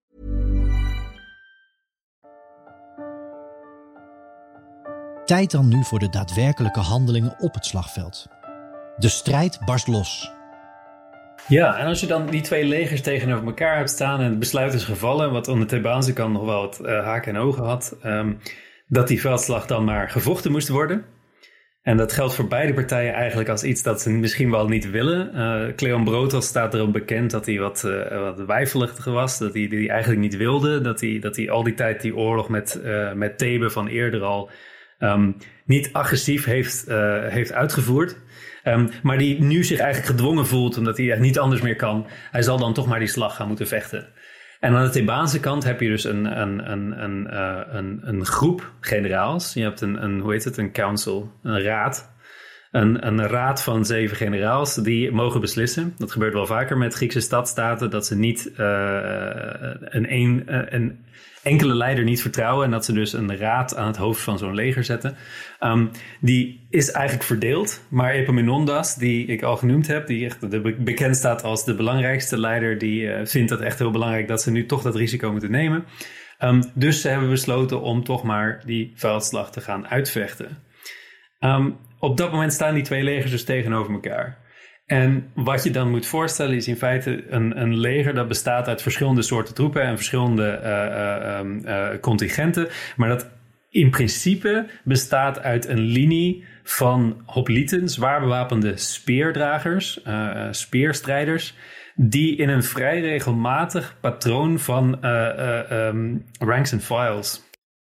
Tijd dan nu voor de daadwerkelijke handelingen op het slagveld. De strijd barst los. Ja, en als je dan die twee legers tegenover elkaar hebt staan en het besluit is gevallen, wat aan de Thebaanse kant nog wel wat uh, haken en ogen had, um, dat die veldslag dan maar gevochten moest worden. En dat geldt voor beide partijen eigenlijk als iets dat ze misschien wel niet willen. Uh, Kleombrotos staat erom bekend dat hij wat, uh, wat wijfelig was, dat hij die eigenlijk niet wilde, dat hij, dat hij al die tijd die oorlog met, uh, met Thebe van eerder al um, niet agressief heeft, uh, heeft uitgevoerd. Um, maar die nu zich eigenlijk gedwongen voelt omdat hij niet anders meer kan. Hij zal dan toch maar die slag gaan moeten vechten. En aan de Thebaanse kant heb je dus een, een, een, een, uh, een, een groep generaals. Je hebt een, een, hoe heet het, een council, een raad. een, een raad van zeven generaals die mogen beslissen. Dat gebeurt wel vaker met Griekse stadstaten, dat ze niet uh, een, een, een enkele leider niet vertrouwen en dat ze dus een raad aan het hoofd van zo'n leger zetten. Um, die is eigenlijk verdeeld, maar Epaminondas, die ik al genoemd heb, die echt de, bekend staat als de belangrijkste leider, die uh, vindt het echt heel belangrijk dat ze nu toch dat risico moeten nemen. Um, dus ze hebben besloten om toch maar die veldslag te gaan uitvechten. Um, op dat moment staan die twee legers dus tegenover elkaar. En wat je dan moet voorstellen is in feite een, een leger dat bestaat uit verschillende soorten troepen en verschillende uh, uh, uh, contingenten. Maar dat in principe bestaat uit een linie van hoplieten, zwaar bewapende speerdragers, uh, speerstrijders, die in een vrij regelmatig patroon van uh, uh, um, ranks and files.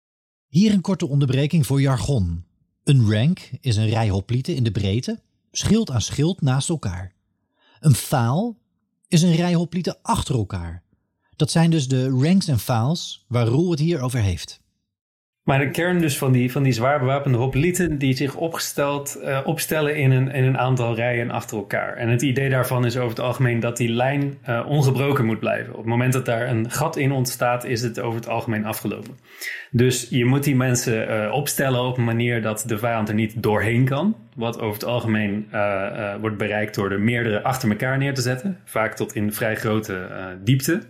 Hier een korte onderbreking voor jargon. Een rank is een rij hoplieten in de breedte, schild aan schild naast elkaar. Een file is een rij hoplieten achter elkaar. Dat zijn dus de ranks en files waar Roel het hier over heeft. Maar de kern dus van die, van die zwaar bewapende hoplieten die zich opgesteld, uh, opstellen in een, in een aantal rijen achter elkaar. En het idee daarvan is over het algemeen dat die lijn uh, ongebroken moet blijven. Op het moment dat daar een gat in ontstaat, is het over het algemeen afgelopen. Dus je moet die mensen uh, opstellen op een manier dat de vijand er niet doorheen kan. Wat over het algemeen uh, uh, wordt bereikt door er meerdere achter elkaar neer te zetten. Vaak tot in vrij grote uh, diepte.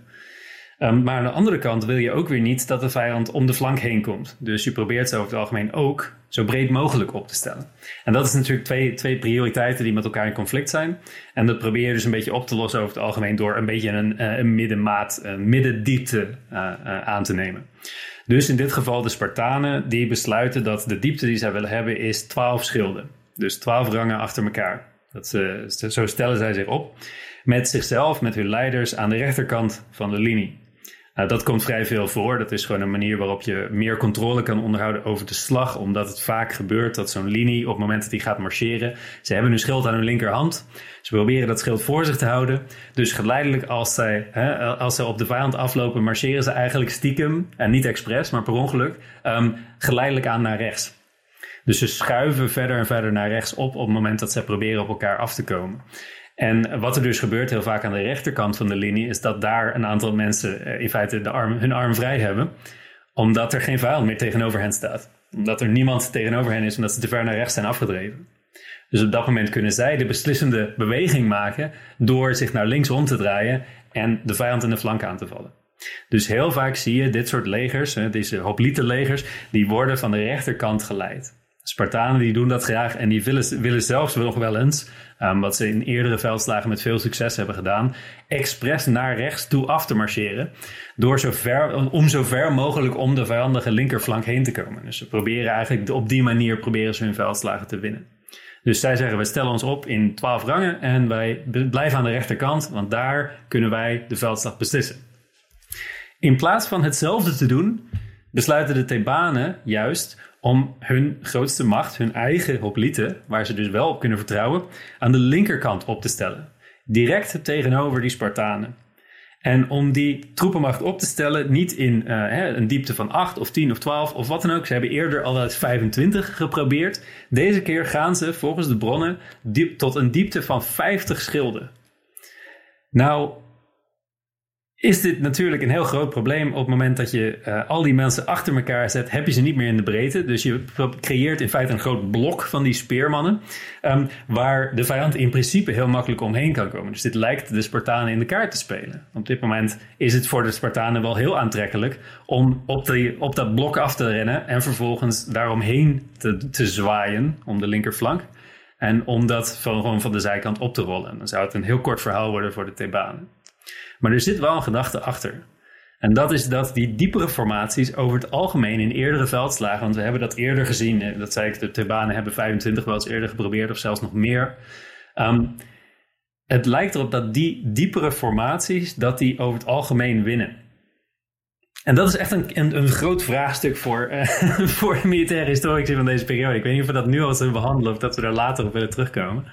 Um, maar aan de andere kant wil je ook weer niet dat de vijand om de flank heen komt. Dus je probeert ze over het algemeen ook zo breed mogelijk op te stellen. En dat is natuurlijk twee, twee prioriteiten die met elkaar in conflict zijn. En dat probeer je dus een beetje op te lossen over het algemeen door een beetje een, een middenmaat, een middendiepte uh, uh, aan te nemen. Dus in dit geval de Spartanen die besluiten dat de diepte die zij willen hebben is twaalf schilden. Dus twaalf rangen achter elkaar. Dat, uh, zo stellen zij zich op. Met zichzelf, met hun leiders aan de rechterkant van de linie. Nou, dat komt vrij veel voor. Dat is gewoon een manier waarop je meer controle kan onderhouden over de slag. Omdat het vaak gebeurt dat zo'n linie op het moment dat die gaat marcheren. Ze hebben hun schild aan hun linkerhand. Ze proberen dat schild voor zich te houden. Dus geleidelijk als zij, hè, als zij op de vijand aflopen, marcheren ze eigenlijk stiekem. En niet expres, maar per ongeluk. Um, geleidelijk aan naar rechts. Dus ze schuiven verder en verder naar rechts op op het moment dat zij proberen op elkaar af te komen. En wat er dus gebeurt heel vaak aan de rechterkant van de linie is dat daar een aantal mensen in feite de arm, hun arm vrij hebben. Omdat er geen vijand meer tegenover hen staat. Omdat er niemand tegenover hen is omdat ze te ver naar rechts zijn afgedreven. Dus op dat moment kunnen zij de beslissende beweging maken door zich naar links om te draaien en de vijand in de flank aan te vallen. Dus heel vaak zie je dit soort legers, deze hoplietenlegers, die worden van de rechterkant geleid. Spartanen die doen dat graag en die willen, willen zelfs nog wel eens, um, wat ze in eerdere veldslagen met veel succes hebben gedaan, expres naar rechts toe af te marcheren, door zo ver, om zo ver mogelijk om de vijandige linkerflank heen te komen. Dus ze proberen eigenlijk op die manier proberen ze hun veldslagen te winnen. Dus zij zeggen, we stellen ons op in twaalf rangen en wij blijven aan de rechterkant, want daar kunnen wij de veldslag beslissen. In plaats van hetzelfde te doen, besluiten de Thebanen juist om hun grootste macht, hun eigen hoplieten, waar ze dus wel op kunnen vertrouwen, aan de linkerkant op te stellen. Direct tegenover die Spartanen. En om die troepenmacht op te stellen, niet in uh, hè, een diepte van acht of tien of twaalf of wat dan ook. Ze hebben eerder al wel eens vijfentwintig geprobeerd. Deze keer gaan ze volgens de bronnen diep, tot een diepte van vijftig schilden. Nou is dit natuurlijk een heel groot probleem. Op het moment dat je uh, al die mensen achter elkaar zet, heb je ze niet meer in de breedte. Dus je creëert in feite een groot blok van die speermannen, um, waar de vijand in principe heel makkelijk omheen kan komen. Dus dit lijkt de Spartanen in de kaart te spelen. Op dit moment is het voor de Spartanen wel heel aantrekkelijk om op, die, op dat blok af te rennen en vervolgens daaromheen te, te zwaaien om de linkerflank. En om dat van, gewoon van de zijkant op te rollen. Dan zou het een heel kort verhaal worden voor de Thebanen. Maar er zit wel een gedachte achter. En dat is dat die diepere formaties over het algemeen in eerdere veldslagen, want we hebben dat eerder gezien, dat zei ik, de Thebanen hebben vijfentwintig wel eens eerder geprobeerd of zelfs nog meer. Um, het lijkt erop dat die diepere formaties, dat die over het algemeen winnen. En dat is echt een, een, een groot vraagstuk voor, uh, voor militaire historici van deze periode. Ik weet niet of we dat nu al zullen behandelen of dat we daar later op willen terugkomen.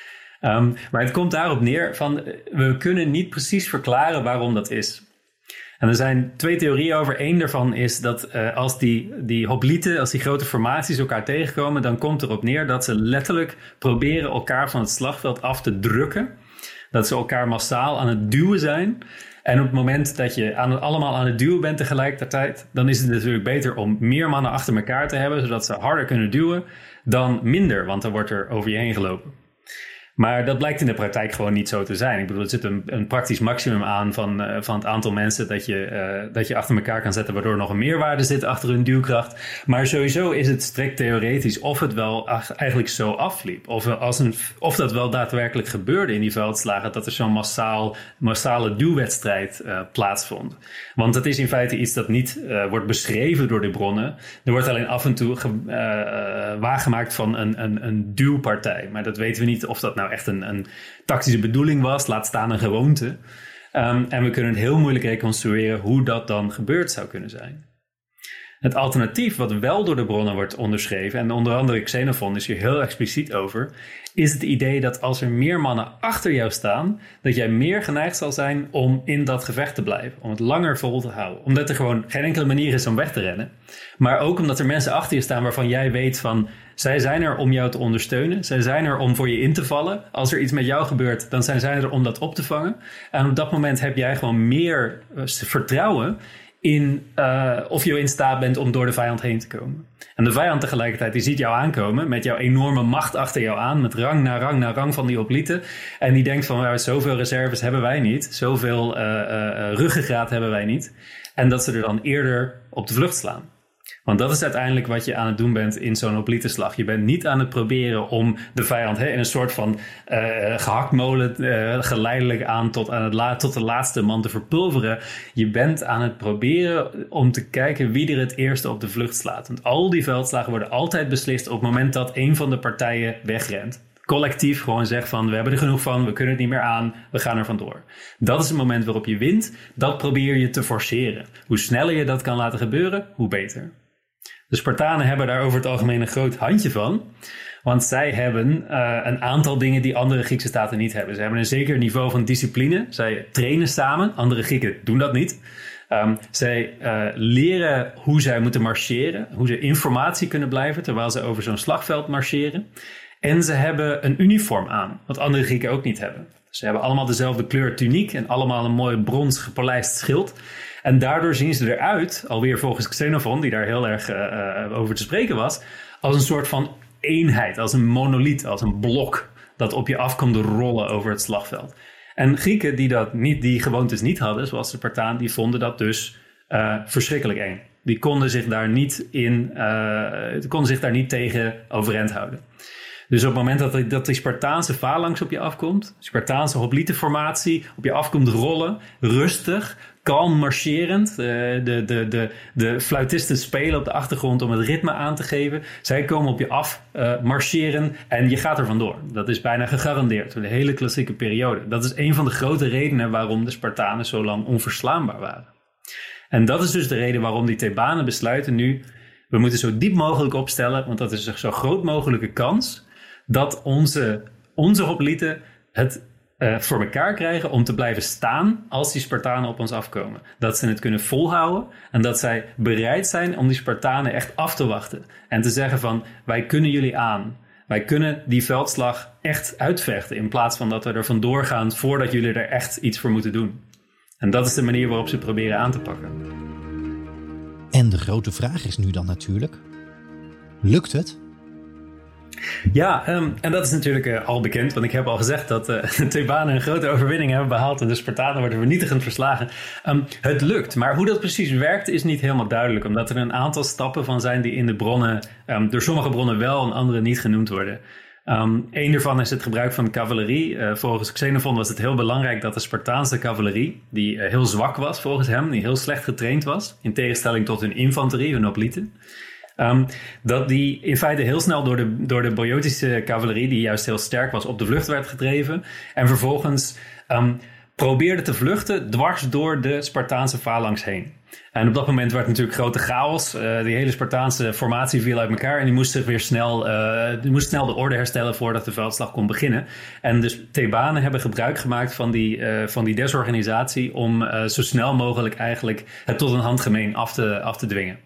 Um, maar het komt daarop neer van, we kunnen niet precies verklaren waarom dat is. En er zijn twee theorieën over. Eén daarvan is dat uh, als die, die hoplieten, als die grote formaties elkaar tegenkomen, dan komt erop neer dat ze letterlijk proberen elkaar van het slagveld af te drukken. Dat ze elkaar massaal aan het duwen zijn. En op het moment dat je aan, allemaal aan het duwen bent tegelijkertijd, dan is het natuurlijk beter om meer mannen achter elkaar te hebben, zodat ze harder kunnen duwen, dan minder, want dan wordt er over je heen gelopen. Maar dat blijkt in de praktijk gewoon niet zo te zijn. Ik bedoel, er zit een, een praktisch maximum aan van, uh, van het aantal mensen dat je, uh, dat je achter elkaar kan zetten, waardoor er nog een meerwaarde zit achter hun duwkracht. Maar sowieso is het strikt theoretisch of het wel eigenlijk zo afliep. Of, als een, of dat wel daadwerkelijk gebeurde in die veldslagen, dat er zo'n massaal, massale duwwedstrijd uh, plaatsvond. Want dat is in feite iets dat niet uh, wordt beschreven door de bronnen. Er wordt alleen af en toe ge, uh, uh, waargemaakt van een, een, een duwpartij. Maar dat weten we niet of dat nou echt een, een tactische bedoeling was, laat staan een gewoonte. Um, en we kunnen het heel moeilijk reconstrueren hoe dat dan gebeurd zou kunnen zijn. Het alternatief wat wel door de bronnen wordt onderschreven, en onder andere Xenophon is hier heel expliciet over, is het idee dat als er meer mannen achter jou staan, dat jij meer geneigd zal zijn om in dat gevecht te blijven, om het langer vol te houden. Omdat er gewoon geen enkele manier is om weg te rennen. Maar ook omdat er mensen achter je staan waarvan jij weet van, zij zijn er om jou te ondersteunen. Zij zijn er om voor je in te vallen. Als er iets met jou gebeurt, dan zijn zij er om dat op te vangen. En op dat moment heb jij gewoon meer uh, vertrouwen in uh, of je in staat bent om door de vijand heen te komen. En de vijand tegelijkertijd, die ziet jou aankomen met jouw enorme macht achter jou aan, met rang na rang na rang van die hoplieten. En die denkt van, nou, zoveel reserves hebben wij niet, zoveel uh, uh, ruggengraat hebben wij niet. En dat ze er dan eerder op de vlucht slaan. Want dat is uiteindelijk wat je aan het doen bent in zo'n hoplietenslag. Je bent niet aan het proberen om de vijand hè, in een soort van uh, gehaktmolen uh, geleidelijk aan tot, aan het la- tot de laatste man te verpulveren. Je bent aan het proberen om te kijken wie er het eerste op de vlucht slaat. Want al die veldslagen worden altijd beslist op het moment dat een van de partijen wegrent. Collectief gewoon zegt van, we hebben er genoeg van, we kunnen het niet meer aan, we gaan er vandoor. Dat is het moment waarop je wint. Dat probeer je te forceren. Hoe sneller je dat kan laten gebeuren, hoe beter. De Spartanen hebben daar over het algemeen een groot handje van. Want zij hebben uh, een aantal dingen die andere Griekse staten niet hebben. Ze hebben een zeker niveau van discipline. Zij trainen samen. Andere Grieken doen dat niet. Um, zij uh, leren hoe zij moeten marcheren. Hoe ze informatie kunnen blijven terwijl ze over zo'n slagveld marcheren. En ze hebben een uniform aan. Wat andere Grieken ook niet hebben. Ze hebben allemaal dezelfde kleur tuniek. En allemaal een mooi brons gepolijst schild. En daardoor zien ze eruit, alweer volgens Xenophon, die daar heel erg uh, uh, over te spreken was, als een soort van eenheid, als een monoliet, als een blok dat op je af komt rollen over het slagveld. En Grieken die dat niet, die gewoontes niet hadden, zoals de Spartaan, die vonden dat dus uh, verschrikkelijk eng. Die konden zich daar niet in, uh, konden zich daar niet tegen overeind houden. Dus op het moment dat die, dat die Spartaanse phalanx op je afkomt, Spartaanse hoplietenformatie op je afkomt rollen, rustig, kalm marcherend. De, de, de, de, de fluitisten spelen op de achtergrond om het ritme aan te geven. Zij komen op je af uh, marcheren en je gaat er vandoor. Dat is bijna gegarandeerd voor de hele klassieke periode. Dat is een van de grote redenen waarom de Spartanen zo lang onverslaanbaar waren. En dat is dus de reden waarom die Thebanen besluiten nu, we moeten zo diep mogelijk opstellen, want dat is een zo groot mogelijke kans dat onze, onze hoplieten het uh, voor elkaar krijgen om te blijven staan als die Spartanen op ons afkomen. Dat ze het kunnen volhouden en dat zij bereid zijn om die Spartanen echt af te wachten. En te zeggen van, wij kunnen jullie aan. Wij kunnen die veldslag echt uitvechten in plaats van dat we er vandoor gaan voordat jullie er echt iets voor moeten doen. En dat is de manier waarop ze proberen aan te pakken. En de grote vraag is nu dan natuurlijk, lukt het? Ja, um, en dat is natuurlijk uh, al bekend, want ik heb al gezegd dat uh, de Thebanen een grote overwinning hebben behaald en de Spartanen worden vernietigend verslagen. Um, het lukt, maar hoe dat precies werkt is niet helemaal duidelijk, omdat er een aantal stappen van zijn die in de bronnen, um, door sommige bronnen wel en andere niet genoemd worden. Um, Eén daarvan is het gebruik van cavalerie. Uh, volgens Xenophon was het heel belangrijk dat de Spartaanse cavalerie, die uh, heel zwak was volgens hem, die heel slecht getraind was, in tegenstelling tot hun infanterie, hun hoplieten, Um, dat die in feite heel snel door de, door de Boiotische cavalerie, die juist heel sterk was, op de vlucht werd gedreven. En vervolgens um, probeerde te vluchten dwars door de Spartaanse phalanx heen. En op dat moment werd natuurlijk grote chaos. Uh, die hele Spartaanse formatie viel uit elkaar en die moest zich weer snel, uh, die moest snel de orde herstellen voordat de veldslag kon beginnen. En dus Thebanen hebben gebruik gemaakt van die, uh, van die desorganisatie om uh, zo snel mogelijk eigenlijk het tot een handgemeen af te, af te dwingen.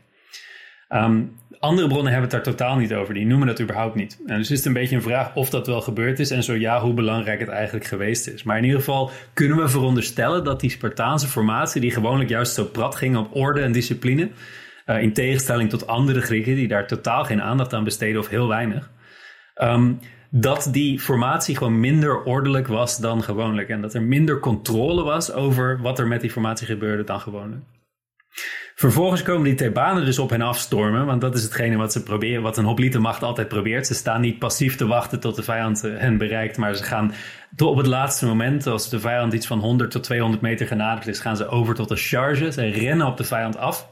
Um, andere bronnen hebben het daar totaal niet over. Die noemen dat überhaupt niet. En dus is het een beetje een vraag of dat wel gebeurd is. En zo ja, hoe belangrijk het eigenlijk geweest is. Maar in ieder geval kunnen we veronderstellen dat die Spartaanse formatie, die gewoonlijk juist zo prat ging op orde en discipline, uh, in tegenstelling tot andere Grieken die daar totaal geen aandacht aan besteden of heel weinig, um, dat die formatie gewoon minder ordelijk was dan gewoonlijk. En dat er minder controle was over wat er met die formatie gebeurde dan gewoonlijk. Vervolgens komen die Thebanen dus op hen afstormen, want dat is hetgene wat ze proberen, wat een hoplietenmacht altijd probeert. Ze staan niet passief te wachten tot de vijand hen bereikt, maar ze gaan op het laatste moment, als de vijand iets van honderd tot tweehonderd meter genaderd is, gaan ze over tot een charge. Ze rennen op de vijand af.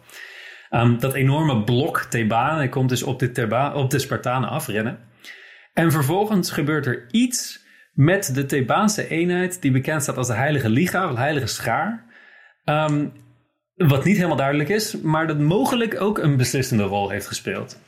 Um, dat enorme blok Thebanen komt dus op de, Theba- op de Spartanen afrennen. En vervolgens gebeurt er iets met de Thebaanse eenheid die bekend staat als de Heilige Liga, of de Heilige Schaar. Um, Wat niet helemaal duidelijk is, maar dat mogelijk ook een beslissende rol heeft gespeeld.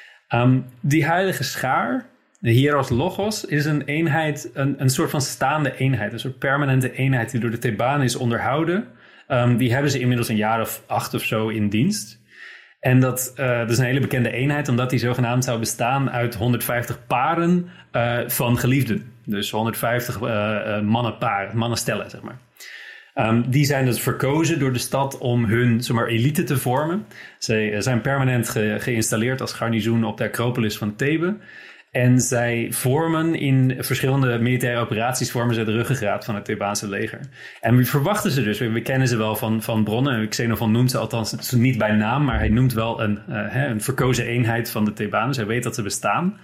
Um, die heilige schaar, de Hieros Logos, is een eenheid, een, een soort van staande eenheid. Een soort permanente eenheid die door de Thebanen is onderhouden. Um, die hebben ze inmiddels een jaar of acht of zo in dienst. En dat, uh, dat is een hele bekende eenheid, omdat die zogenaamd zou bestaan uit honderdvijftig paren uh, van geliefden. Dus honderdvijftig uh, uh, mannenparen, mannenstellen, zeg maar. Um, die zijn dus verkozen door de stad om hun zeg maar, elite te vormen. Zij zijn permanent ge- geïnstalleerd als garnizoen op de Acropolis van Thebe. En zij vormen in verschillende militaire operaties vormen ze de ruggengraat van het Thebaanse leger. En we verwachten ze dus, we, we kennen ze wel van, van bronnen. Xenophon noemt ze althans niet bij naam, maar hij noemt wel een, uh, een verkozen eenheid van de Thebanen. Hij weet dat ze bestaan.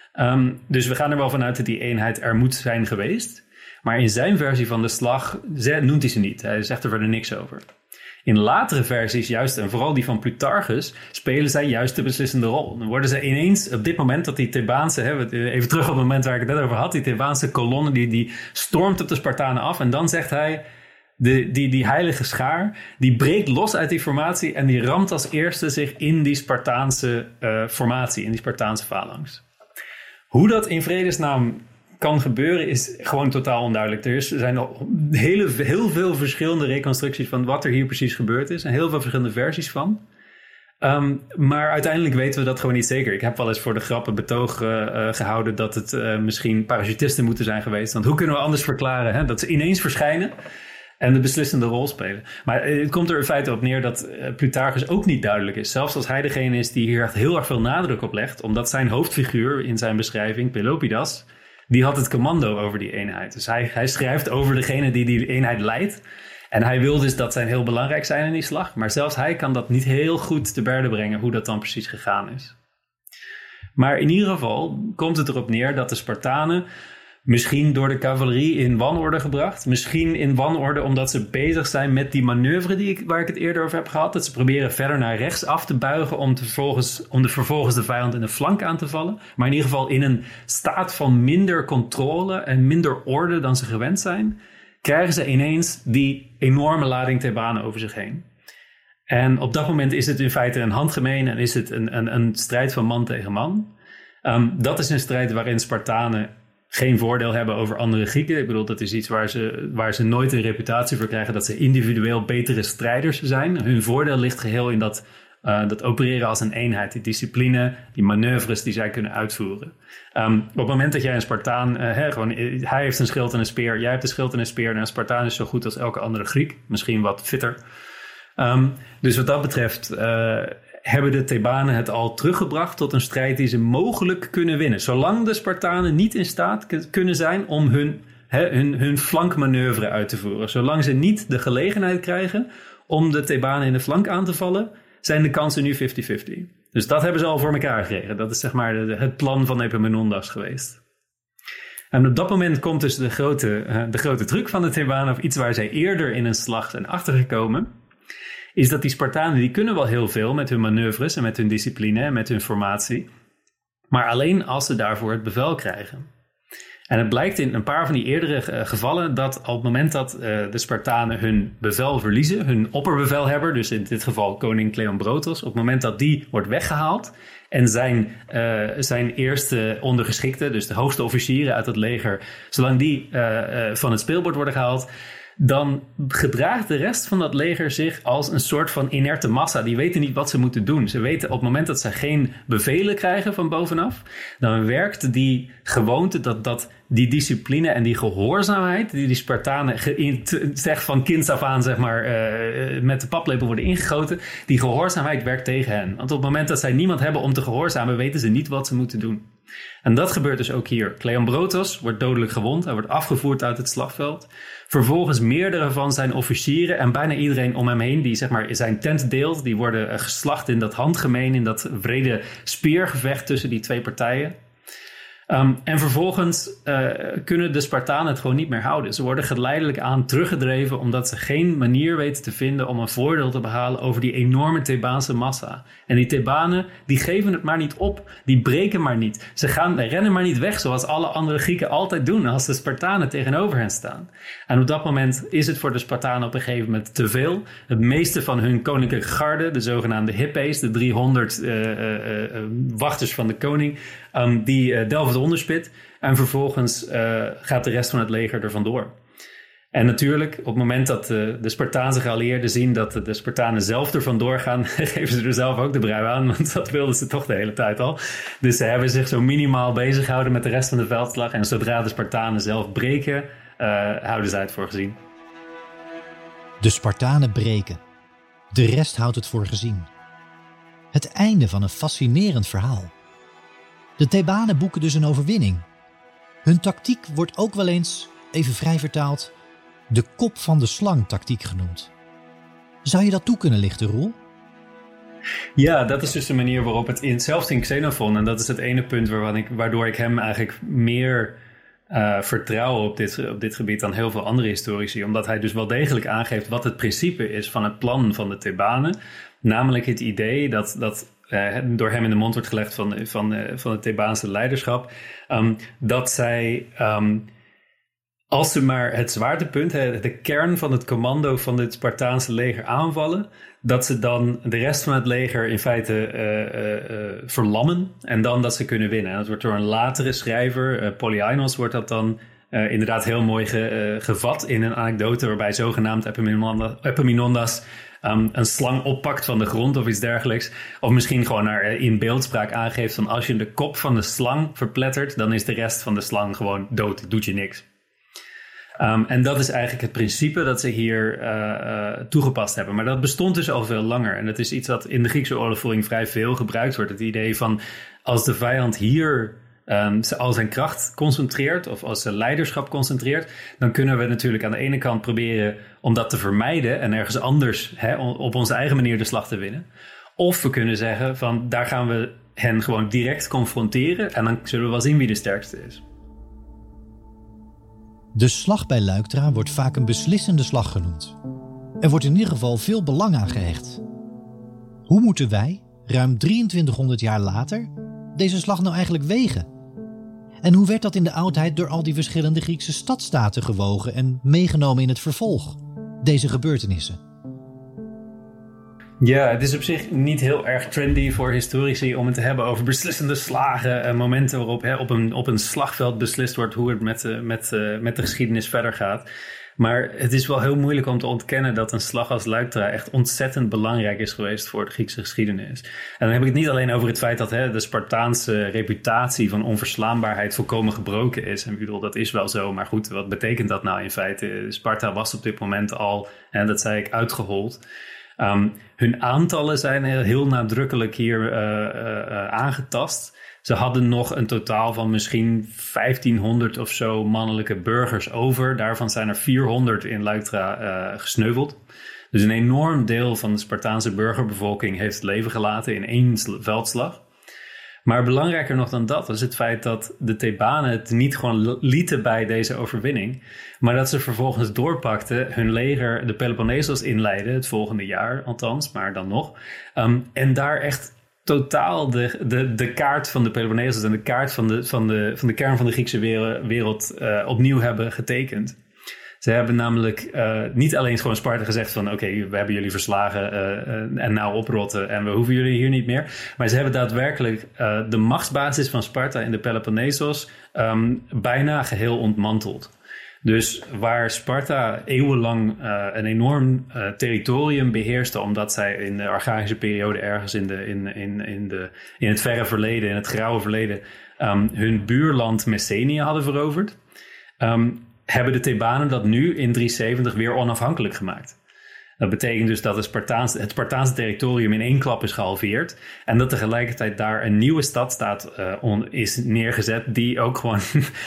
Um, dus we gaan er wel vanuit dat die eenheid er moet zijn geweest. Maar in zijn versie van de slag noemt hij ze niet. Hij zegt er verder niks over. In latere versies, juist en vooral die van Plutarchus, spelen zij juist de beslissende rol. Dan worden ze ineens, op dit moment dat die Thebaanse, hè, even terug op het moment waar ik het net over had, die Thebaanse kolonne die, die stormt op de Spartanen af. En dan zegt hij, de, die, die heilige schaar, die breekt los uit die formatie en die ramt als eerste zich in die Spartaanse uh, formatie, in die Spartaanse phalanx. Hoe dat in vredesnaam kan gebeuren is gewoon totaal onduidelijk. Er, is, er zijn al hele, heel veel verschillende reconstructies van wat er hier precies gebeurd is. En heel veel verschillende versies van. Um, maar uiteindelijk weten we dat gewoon niet zeker. Ik heb wel eens voor de grap een betoog uh, uh, gehouden dat het uh, misschien parachutisten moeten zijn geweest. Want hoe kunnen we anders verklaren hè? Dat ze ineens verschijnen en de beslissende rol spelen. Maar het komt er in feite op neer dat uh, Plutarchus ook niet duidelijk is. Zelfs als hij degene is die hier echt heel erg veel nadruk op legt. Omdat zijn hoofdfiguur in zijn beschrijving, Pelopidas, die had het commando over die eenheid. Dus hij, hij schrijft over degene die die eenheid leidt. En hij wil dus dat zij heel belangrijk zijn in die slag. Maar zelfs hij kan dat niet heel goed te berde brengen hoe dat dan precies gegaan is. Maar in ieder geval komt het erop neer dat de Spartanen misschien door de cavalerie in wanorde gebracht. Misschien in wanorde omdat ze bezig zijn met die manoeuvre die ik, waar ik het eerder over heb gehad. Dat ze proberen verder naar rechts af te buigen om, te vervolgens, om de, vervolgens de vijand in de flank aan te vallen. Maar in ieder geval in een staat van minder controle en minder orde dan ze gewend zijn, krijgen ze ineens die enorme lading Thebanen over zich heen. En op dat moment is het in feite een handgemeen en is het een, een, een strijd van man tegen man. Um, dat is een strijd waarin Spartanen geen voordeel hebben over andere Grieken. Ik bedoel, dat is iets waar ze, waar ze nooit een reputatie voor krijgen dat ze individueel betere strijders zijn. Hun voordeel ligt geheel in dat, uh, dat opereren als een eenheid. Die discipline, die manoeuvres die zij kunnen uitvoeren. Um, op het moment dat jij een Spartaan, uh, hè, gewoon, hij heeft een schild en een speer, jij hebt een schild en een speer en een Spartaan is zo goed als elke andere Griek. Misschien wat fitter. Um, dus wat dat betreft Uh, hebben de Thebanen het al teruggebracht tot een strijd die ze mogelijk kunnen winnen. Zolang de Spartanen niet in staat k- kunnen zijn om hun, he, hun, hun flankmanoeuvre uit te voeren. Zolang ze niet de gelegenheid krijgen om de Thebanen in de flank aan te vallen, zijn de kansen nu vijftig vijftig. Dus dat hebben ze al voor elkaar gekregen. Dat is zeg maar de, het plan van Epaminondas geweest. En op dat moment komt dus de grote, uh, de grote truc van de Thebanen, of iets waar zij eerder in een slag zijn achtergekomen, is dat die Spartanen, die kunnen wel heel veel met hun manoeuvres en met hun discipline en met hun formatie, maar alleen als ze daarvoor het bevel krijgen. En het blijkt in een paar van die eerdere uh, gevallen dat op het moment dat uh, de Spartanen hun bevel verliezen, hun opperbevelhebber, dus in dit geval koning Kleombrotos, op het moment dat die wordt weggehaald en zijn, uh, zijn eerste ondergeschikte, dus de hoogste officieren uit het leger, zolang die uh, uh, van het speelbord worden gehaald, dan gedraagt de rest van dat leger zich als een soort van inerte massa. Die weten niet wat ze moeten doen. Ze weten op het moment dat ze geen bevelen krijgen van bovenaf, dan werkt die gewoonte, dat, dat die discipline en die gehoorzaamheid die die Spartanen ge- zegt van kinds af aan, zeg maar, uh, met de paplepel worden ingegoten, die gehoorzaamheid werkt tegen hen. Want op het moment dat zij niemand hebben om te gehoorzamen, weten ze niet wat ze moeten doen. En dat gebeurt dus ook hier. Kleombrotos wordt dodelijk gewond. Hij wordt afgevoerd uit het slagveld. Vervolgens meerdere van zijn officieren en bijna iedereen om hem heen die, zeg maar, zijn tent deelt, die worden geslacht in dat handgemeen, in dat wrede speergevecht tussen die twee partijen. Um, en vervolgens uh, kunnen de Spartanen het gewoon niet meer houden. Ze worden geleidelijk aan teruggedreven omdat ze geen manier weten te vinden om een voordeel te behalen over die enorme Thebaanse massa. En die Thebanen, die geven het maar niet op. Die breken maar niet. Ze gaan, rennen maar niet weg zoals alle andere Grieken altijd doen als de Spartanen tegenover hen staan. En op dat moment is het voor de Spartanen op een gegeven moment te veel. Het meeste van hun koninklijke garde, de zogenaamde hippees, de driehonderd uh, uh, uh, wachters van de koning, um, die uh, delven onderspit. En vervolgens uh, gaat de rest van het leger er vandoor. En natuurlijk, op het moment dat uh, de Spartaanse geallieerden zien dat de Spartanen zelf er vandoor gaan, geven ze er zelf ook de brui aan, want dat wilden ze toch de hele tijd al. Dus ze hebben zich zo minimaal bezig gehouden met de rest van de veldslag. En zodra de Spartanen zelf breken, uh, houden zij het voor gezien. De Spartanen breken. De rest houdt het voor gezien. Het einde van een fascinerend verhaal. De Thebanen boeken dus een overwinning. Hun tactiek wordt ook wel eens, even vrij vertaald, de kop van de slang tactiek genoemd. Zou je dat toe kunnen lichten, Roel? Ja, dat is dus de manier waarop het in, zelfs in Xenophon, en dat is het ene punt waarvan ik, waardoor ik hem eigenlijk meer uh, vertrouw op dit, op dit gebied dan heel veel andere historici. Omdat hij dus wel degelijk aangeeft wat het principe is van het plan van de Thebanen. Namelijk het idee dat, dat uh, door hem in de mond wordt gelegd van, van, uh, van het Thebaanse leiderschap, um, dat zij, um, als ze maar het zwaartepunt, de kern van het commando van het Spartaanse leger aanvallen, dat ze dan de rest van het leger in feite uh, uh, uh, verlammen en dan dat ze kunnen winnen. En dat wordt door een latere schrijver, uh, Polyainos, wordt dat dan uh, inderdaad heel mooi ge, uh, gevat in een anekdote waarbij zogenaamd Epaminondas, Epaminondas um, een slang oppakt van de grond of iets dergelijks. Of misschien gewoon naar, uh, in beeldspraak aangeeft van als je de kop van de slang verplettert, dan is de rest van de slang gewoon dood, doet je niks. Um, en dat is eigenlijk het principe dat ze hier uh, uh, toegepast hebben. Maar dat bestond dus al veel langer. En dat is iets dat in de Griekse oorlogvoering vrij veel gebruikt wordt. Het idee van als de vijand hier um, al zijn kracht concentreert of als zijn leiderschap concentreert, dan kunnen we natuurlijk aan de ene kant proberen om dat te vermijden en ergens anders hè, op onze eigen manier de slag te winnen. Of we kunnen zeggen van daar gaan we hen gewoon direct confronteren en dan zullen we wel zien wie de sterkste is. De slag bij Leuctra wordt vaak een beslissende slag genoemd. Er wordt in ieder geval veel belang aan gehecht. Hoe moeten wij, ruim drieëntwintighonderd jaar later, deze slag nou eigenlijk wegen? En hoe werd dat in de oudheid door al die verschillende Griekse stadstaten gewogen en meegenomen in het vervolg, deze gebeurtenissen? Ja, het is op zich niet heel erg trendy voor historici om het te hebben over beslissende slagen. En momenten waarop hè, op, een, op een slagveld beslist wordt hoe het met, uh, met, uh, met de geschiedenis verder gaat. Maar het is wel heel moeilijk om te ontkennen dat een slag als Leuctra echt ontzettend belangrijk is geweest voor de Griekse geschiedenis. En dan heb ik het niet alleen over het feit dat hè, de Spartaanse reputatie van onverslaanbaarheid volkomen gebroken is. En ik bedoel, dat is wel zo, maar goed, wat betekent dat nou in feite? Sparta was op dit moment al, en dat zei ik, uitgehold. Um, hun aantallen zijn heel, heel nadrukkelijk hier uh, uh, aangetast. Ze hadden nog een totaal van misschien vijftienhonderd of zo mannelijke burgers over. Daarvan zijn er vierhonderd in Leuctra uh, gesneuveld. Dus een enorm deel van de Spartaanse burgerbevolking heeft het leven gelaten in één veldslag. Maar belangrijker nog dan dat is het feit dat de Thebanen het niet gewoon lieten bij deze overwinning, maar dat ze vervolgens doorpakten, hun leger de Peloponnesos inleiden, het volgende jaar althans, maar dan nog. Um, en daar echt totaal de, de, de kaart van de Peloponnesos en de kaart van de, van de, van de kern van de Griekse wereld uh, opnieuw hebben getekend. Ze hebben namelijk uh, niet alleen gewoon Sparta gezegd van... oké, okay, we hebben jullie verslagen uh, uh, en nou oprotten en we hoeven jullie hier niet meer. Maar ze hebben daadwerkelijk uh, de machtsbasis van Sparta in de Peloponnesos um, bijna geheel ontmanteld. Dus waar Sparta eeuwenlang uh, een enorm uh, territorium beheerste... omdat zij in de archaïsche periode ergens in, de, in, in, in, de, in het verre verleden, in het grauwe verleden... Um, hun buurland Messenië hadden veroverd... Um, hebben de Thebanen dat nu in driehonderdzeventig weer onafhankelijk gemaakt. Dat betekent dus dat het Spartaanse, het Spartaanse territorium in één klap is gehalveerd... en dat tegelijkertijd daar een nieuwe stadstaat uh, on, is neergezet... die ook gewoon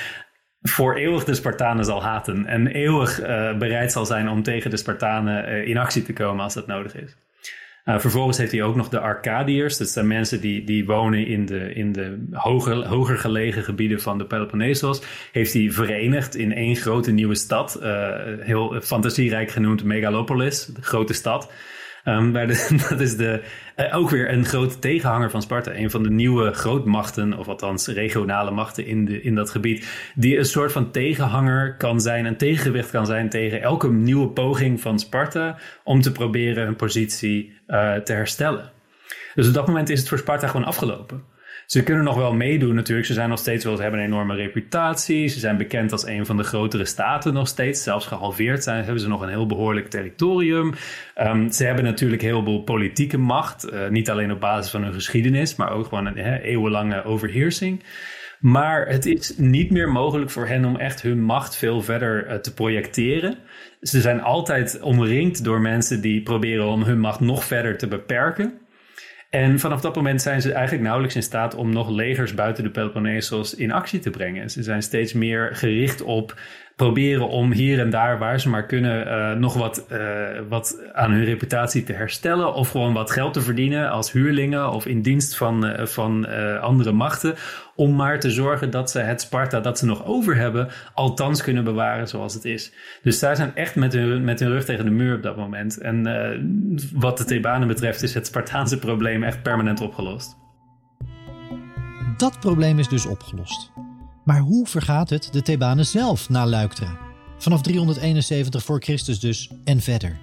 voor eeuwig de Spartanen zal haten... en eeuwig uh, bereid zal zijn om tegen de Spartanen uh, in actie te komen als dat nodig is. Uh, vervolgens heeft hij ook nog de Arcadiërs. Dat zijn mensen die, die wonen in de, in de hoger, hoger gelegen gebieden van de Peloponnesos. Heeft hij verenigd in één grote nieuwe stad. Uh, heel fantasierijk genoemd Megalopolis, de grote stad. Um, bij de, dat is de, uh, ook weer een grote tegenhanger van Sparta. Een van de nieuwe grootmachten, of althans regionale machten in, de, in dat gebied. Die een soort van tegenhanger kan zijn, een tegengewicht kan zijn tegen elke nieuwe poging van Sparta om te proberen hun positie uh, te herstellen. Dus op dat moment is het voor Sparta gewoon afgelopen. Ze kunnen nog wel meedoen natuurlijk. Ze zijn nog steeds wel, ze hebben een enorme reputatie. Ze zijn bekend als een van de grotere staten nog steeds. Zelfs gehalveerd zijn, hebben ze nog een heel behoorlijk territorium. Um, ze hebben natuurlijk heel veel politieke macht. Uh, niet alleen op basis van hun geschiedenis, maar ook gewoon een he, eeuwenlange overheersing. Maar het is niet meer mogelijk voor hen om echt hun macht veel verder uh, te projecteren. Ze zijn altijd omringd door mensen die proberen om hun macht nog verder te beperken. En vanaf dat moment zijn ze eigenlijk nauwelijks in staat om nog legers buiten de Peloponnesos in actie te brengen. Ze zijn steeds meer gericht op proberen om hier en daar waar ze maar kunnen uh, nog wat, uh, wat aan hun reputatie te herstellen. Of gewoon wat geld te verdienen als huurlingen of in dienst van, uh, van uh, andere machten. Om maar te zorgen dat ze het Sparta dat ze nog over hebben althans kunnen bewaren zoals het is. Dus zij zijn echt met hun, met hun rug tegen de muur op dat moment. En uh, wat de Thebanen betreft is het Spartaanse probleem echt permanent opgelost. Dat probleem is dus opgelost. Maar hoe vergaat het de Thebanen zelf na Leuctra? Vanaf driehonderdeenenzeventig voor Christus dus en verder.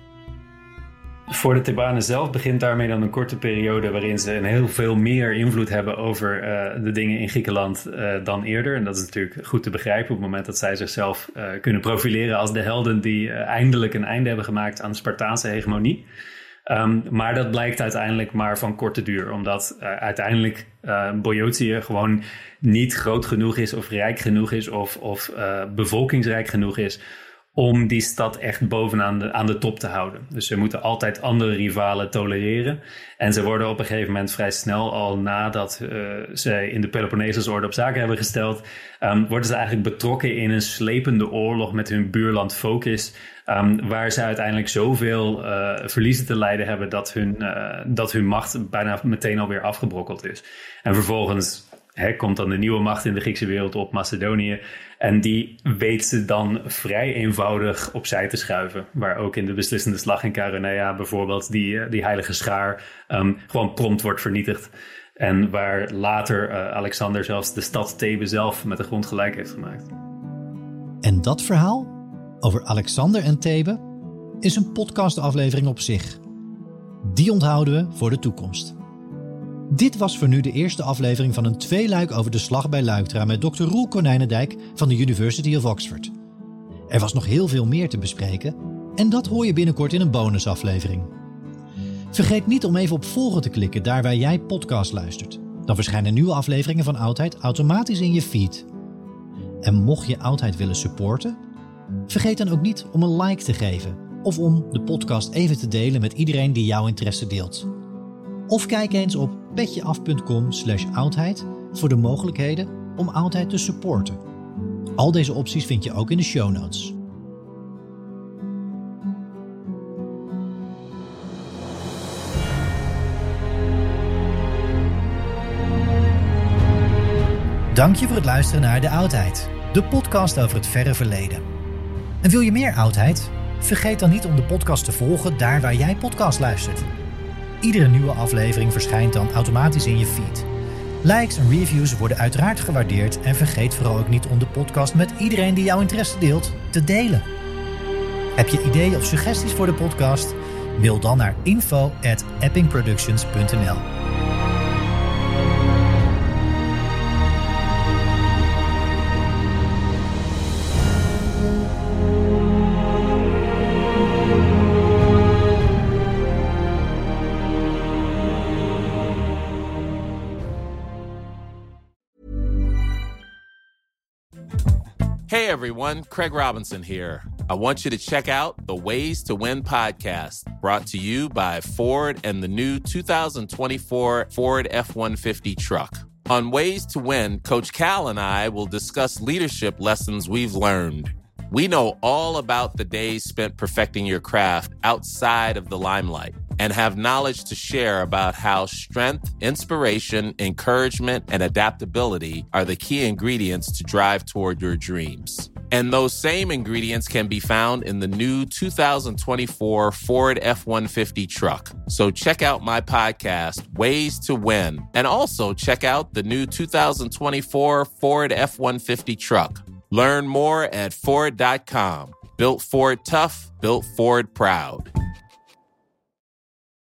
Voor de Thebanen zelf begint daarmee dan een korte periode waarin ze een heel veel meer invloed hebben over uh, de dingen in Griekenland uh, dan eerder. En dat is natuurlijk goed te begrijpen op het moment dat zij zichzelf uh, kunnen profileren als de helden die uh, eindelijk een einde hebben gemaakt aan de Spartaanse hegemonie. Um, maar dat blijkt uiteindelijk maar van korte duur, omdat uh, uiteindelijk uh, Boïotië gewoon niet groot genoeg is of rijk genoeg is of, of uh, bevolkingsrijk genoeg is om die stad echt bovenaan de, aan de top te houden. Dus ze moeten altijd andere rivalen tolereren. En ze worden op een gegeven moment vrij snel, al nadat uh, ze in de Peloponnesosorde op zaken hebben gesteld, um, worden ze eigenlijk betrokken in een slepende oorlog met hun buurland Phokis, um, waar ze uiteindelijk zoveel uh, verliezen te lijden hebben dat hun, uh, dat hun macht bijna meteen alweer afgebrokkeld is. En vervolgens He, komt dan de nieuwe macht in de Griekse wereld op, Macedonië. En die weet ze dan vrij eenvoudig opzij te schuiven. Waar ook in de beslissende slag in Chaeronea bijvoorbeeld die, die heilige schaar um, gewoon prompt wordt vernietigd. En waar later uh, Alexander zelfs de stad Thebe zelf met de grond gelijk heeft gemaakt. En dat verhaal over Alexander en Thebe is een podcastaflevering op zich. Die onthouden we voor de toekomst. Dit was voor nu de eerste aflevering van een tweeluik over de slag bij Leuctra met dokter Roel Konijnendijk van de University of Oxford. Er was nog heel veel meer te bespreken en dat hoor je binnenkort in een bonusaflevering. Vergeet niet om even op volgen te klikken daar waar jij podcast luistert. Dan verschijnen nieuwe afleveringen van Oudheid automatisch in je feed. En mocht je Oudheid willen supporten, vergeet dan ook niet om een like te geven of om de podcast even te delen met iedereen die jouw interesse deelt. Of kijk eens op petjeaf.com slash oudheid voor de mogelijkheden om Oudheid te supporten. Al deze opties vind je ook in de show notes. Dank je voor het luisteren naar De Oudheid, de podcast over het verre verleden. En wil je meer Oudheid? Vergeet dan niet om de podcast te volgen daar waar jij podcast luistert. Iedere nieuwe aflevering verschijnt dan automatisch in je feed. Likes en reviews worden uiteraard gewaardeerd en vergeet vooral ook niet om de podcast met iedereen die jouw interesse deelt te delen. Heb je ideeën of suggesties voor de podcast? Mail dan naar info at eppingproductions dot n l. Hey everyone, Craig Robinson here. I want you to check out the Ways to Win podcast, brought to you by Ford and the new two thousand twenty-four Ford F one fifty truck. On Ways to Win, Coach Cal and I will discuss leadership lessons we've learned. We know all about the days spent perfecting your craft outside of the limelight and have knowledge to share about how strength, inspiration, encouragement, and adaptability are the key ingredients to drive toward your dreams. And those same ingredients can be found in the new two thousand twenty-four Ford F one fifty truck. So check out my podcast, Ways to Win, and also check out the new two thousand twenty-four Ford F one fifty truck. Learn more at Ford dot com. Built Ford tough, built Ford proud.